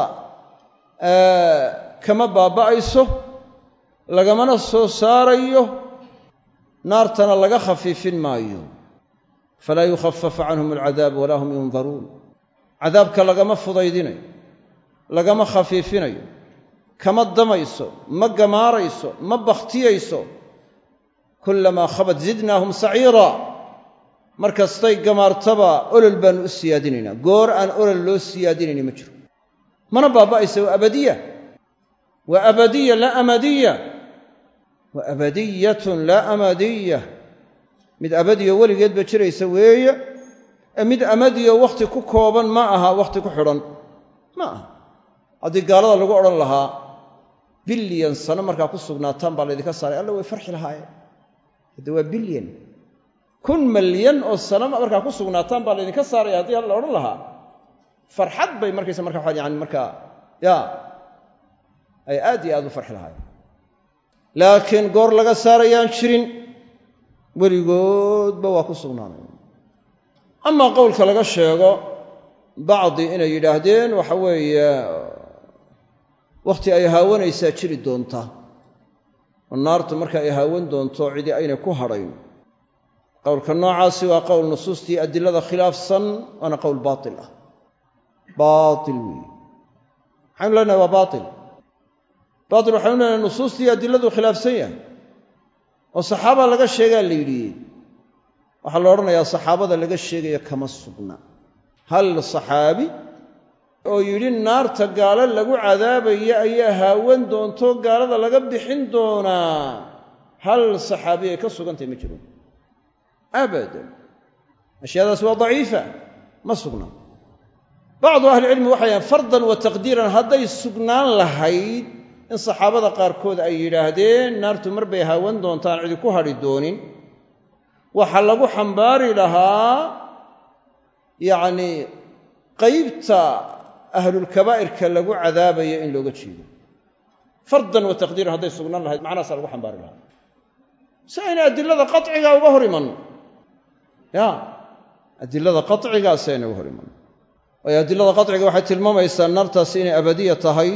kama baaba'ayso lagamana soo saarayo naartana laga khafiifin maayo falaa yukhafafu canhum alcadaab walaa hum yundaruun cadaabka lagama fudaydinayo lagama khafiifinayo kama damayso ma gamaarayso ma bakhtiyayso kullamaa khabat zidnaahum saciira markastay gamaartaba olol baanu u siyaadinaynaa goor aan olol loo siyaadinayni ma jiro mana baaba'aysa waa abadiya waa abadiya laa amadiya waa abadiyatun laa amadiya mid abadiyo weligeedba jiraysa weeye ee mid amadiyo wakhti ku kooban ma aha wakhti ku xidhan ma aha haddii gaalada lagu odhan lahaa bilyan sano markaa ku sugnaataan baa laydinka saaray alla way farxi lahaayeen hadde waa bilyan kun malyan oo sano markaa ku sugnaataan baa laydinka saaraya haddii alla odhan lahaa farxad bay markaysa marka waxaa yani markaa ya ay aad iyo aad u farxi lahaayeen laakiin goor laga saarayaan jirin weligoodba waa ku sugnaanay amaa qowlka laga sheego bacdi inay yidhaahdeen waxa weeye wakhti ay haawanaysaa jiri doonta oo naartu marka ay haawan doonto cidi aynay ku hadhayn qowlka noocaasi waa qowl nusuustii adilada khilaafsan waana qowl baatil ah baatil weeye maxaynu leenahay waa baatil baatil waxaynu leenahay nusuustii adiladu khilaafsan yahay oo saxaaba laga sheegaa la yidhi waxaa la odhanayaa saxaabada laga sheegaya kama sugna hal saxaabi oo yidhi naarta gaalo lagu cadaabaya ayaa haawan doonto gaalada laga bixin doonaa hal saxaabi ay ka sugantahay ma jiro abadan ashyaadaas waa daciifa ma sugna bacdu ahlicilmi waxay yahaan fardan wa taqdiiran hadday sugnaan lahayd in saxaabada qaarkood ay yidhaahdeen naartu mar bay haawan doontaan cidi ku hadhi doonin waxaa lagu xambaari lahaa yacnii qaybta ahlulkabaa'irka lagu cadaabayo in looga jeedo fardan wa taqdiiran hadday sugnaan lahayd macnahaasaa lagu xambaari lahaa si ayna adilada qaciga uga hor iman ya adilada qacigaa si ayna uga hor iman waayo adilada qaciga waxay tilmaamaysaa naartaasi inay abadiya tahay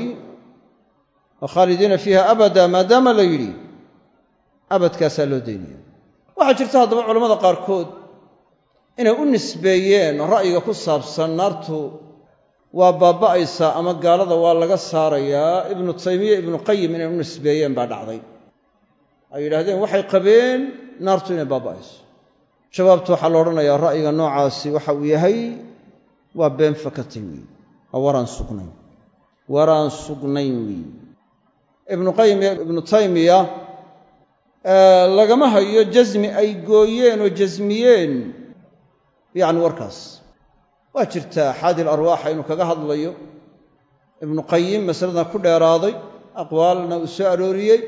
oo khaalidiina fiiha abada maadaama la yidhi abadkaasaa loo daynaya waxaa jirta haddaba culammada qaarkood inay u nisbeeyeen ra'yiga ku saabsan naartu waa baaba'aysaa ama gaalada waa laga saarayaa ibnu taymiya ibnu qayim inay u nisbeeyeen baa dhacday ay yidhaahdeen waxay qabeen naartu inay baaba'ayso jawaabtu waxaa la odhanayaa ra'yiga noocaasi waxa uu yahay waa been fakatay weeye waa waraan sugnayn waraan sugnayn weeye ibnu qayim iyo ibnu taymiya lagama hayo jasmi ay gooyeen oo jasmiyeen yacni warkaas waa jirtaa xaadi larwaaxa inuu kaga hadlayo ibnu qayim masaladan ku dheeraaday aqwaalna uu soo arooriyey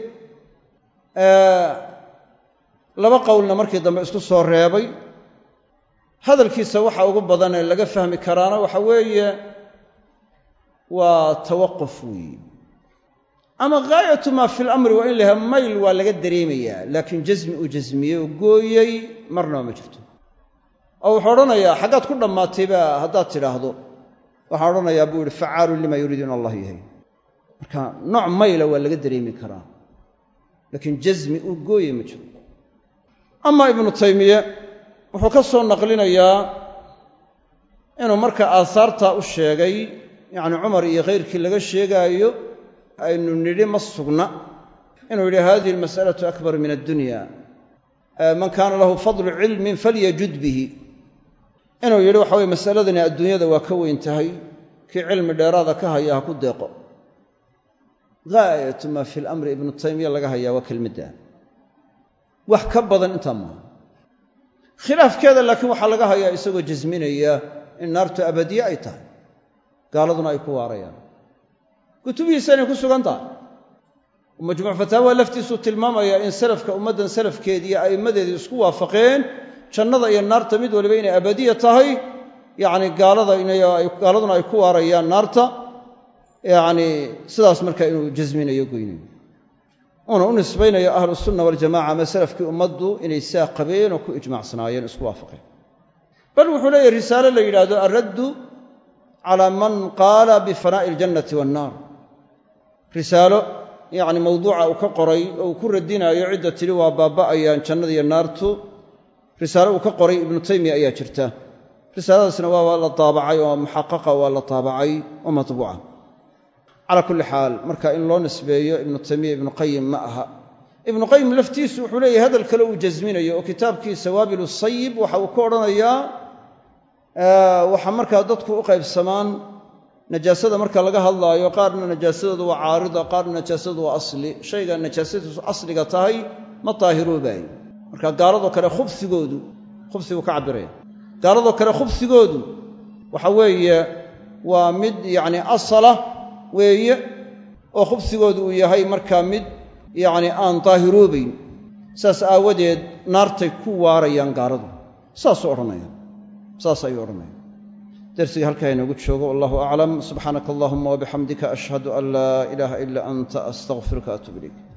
laba qowlna markii dambe isku soo reebay hadalkiisa waxa ugu badan ee laga fahmi karaana waxa weeye waa tawaquf weeye ama gaayatu maa fi lamri waa in la yahay mayl waa laga dareemayaa laakiin jasmi uu jasmiyey oo gooyey marnaba ma jirto oo wuxuu odhanayaa xaggaad ku dhammaatayba haddaad tidhaahdo waxaa odhanayaa buu yihi facaalun limaa yuriidu in allah yahay marka nooc mayla waa laga dareemi karaa laakiin jasmi uu gooyey ma jiro amaa ibnu taymiye wuxuu ka soo naqlinayaa inuu marka aasaartaa u sheegay yacni cumar iyo khayrkii laga sheegaayo aynu nidhi ma sugna inuu yidhi hadihi almas'alatu akbar min addunya man kaana lahu fadlu cilmin falyajud bihi inuu yidhi waxa weye masaladani adduunyada waa ka weyn tahay kii cilmi dheeraada ka haya ha ku deeqo gaayatu maa fi lamri ibnu taymiya laga hayaa waa kelmadda wax ka badan intaa maaha khilaafkeeda laakiin waxaa laga hayaa isagoo jasminaya in naartu abadiye ay tahay gaaladuna ay ku waarayaan kutubihiisa inay ku sugan tahay majmuuc fataawa laftiisuu tilmaamayaa in salafka ummaddan salafkeediiyo a'immadeedii isku waafaqeen jannada iyo naarta mid waliba inay abadiya tahay yacni gaalada inay gaaladuna ay ku waarayaan naarta yacni sidaas markaa inuu jasminayo goynayo uuna u nisbaynayo ahlu sunna waljamaca ama salafkii ummaddu inay saa qabeen oo ku ijmaacsanaayeen isku waafaqeen bal wuxuu leeyahy risaale la yidhaahdo alraddu calaa man qaala bifanaa'i aljannati waannaar risaalo yacni mawduuca uu ka qoray oo uu ku radinaayo cidda tidhi waa baaba'ayaan jannada iyo naartu risaalo uu ka qoray ibnu taymiya ayaa jirta risaaladaasna waa la taabacay oo muxaqaqa waa la taabacay oo matbuuca calaa kulli xaal marka in loo nisbeeyo ibnu taymiya ibnu qayim ma aha ibnu qayim laftiisu wuxuu leeyahay hadal kale uu jasminayo oo kitaabkiisa waabilu sayib waxa uu ka odhanayaa waxaa markaa dadku u qaybsamaan najaasada marka laga hadlaayo qaarna najaasadoodu waa caarida qaarna najaasadoodu waa asli shayga najaasadiisu asliga tahay ma daahiroobayo marka gaaladoo kale khubsigoodu khubsigu ka cabiraya gaaladoo kale khubsigoodu waxa weeye waa mid yacni asala weeye oo khubsigoodu uu yahay markaa mid yacni aan daahiroobayn saas aawadeed naartay ku waarayaan gaaladu saasuu odhanaya saas ayuu odhanaya درسي هل كاين وجهه والله أعلم سبحانك اللهم وبحمدك أشهد أن لا إله إلا أنت أستغفرك وأتوب إليك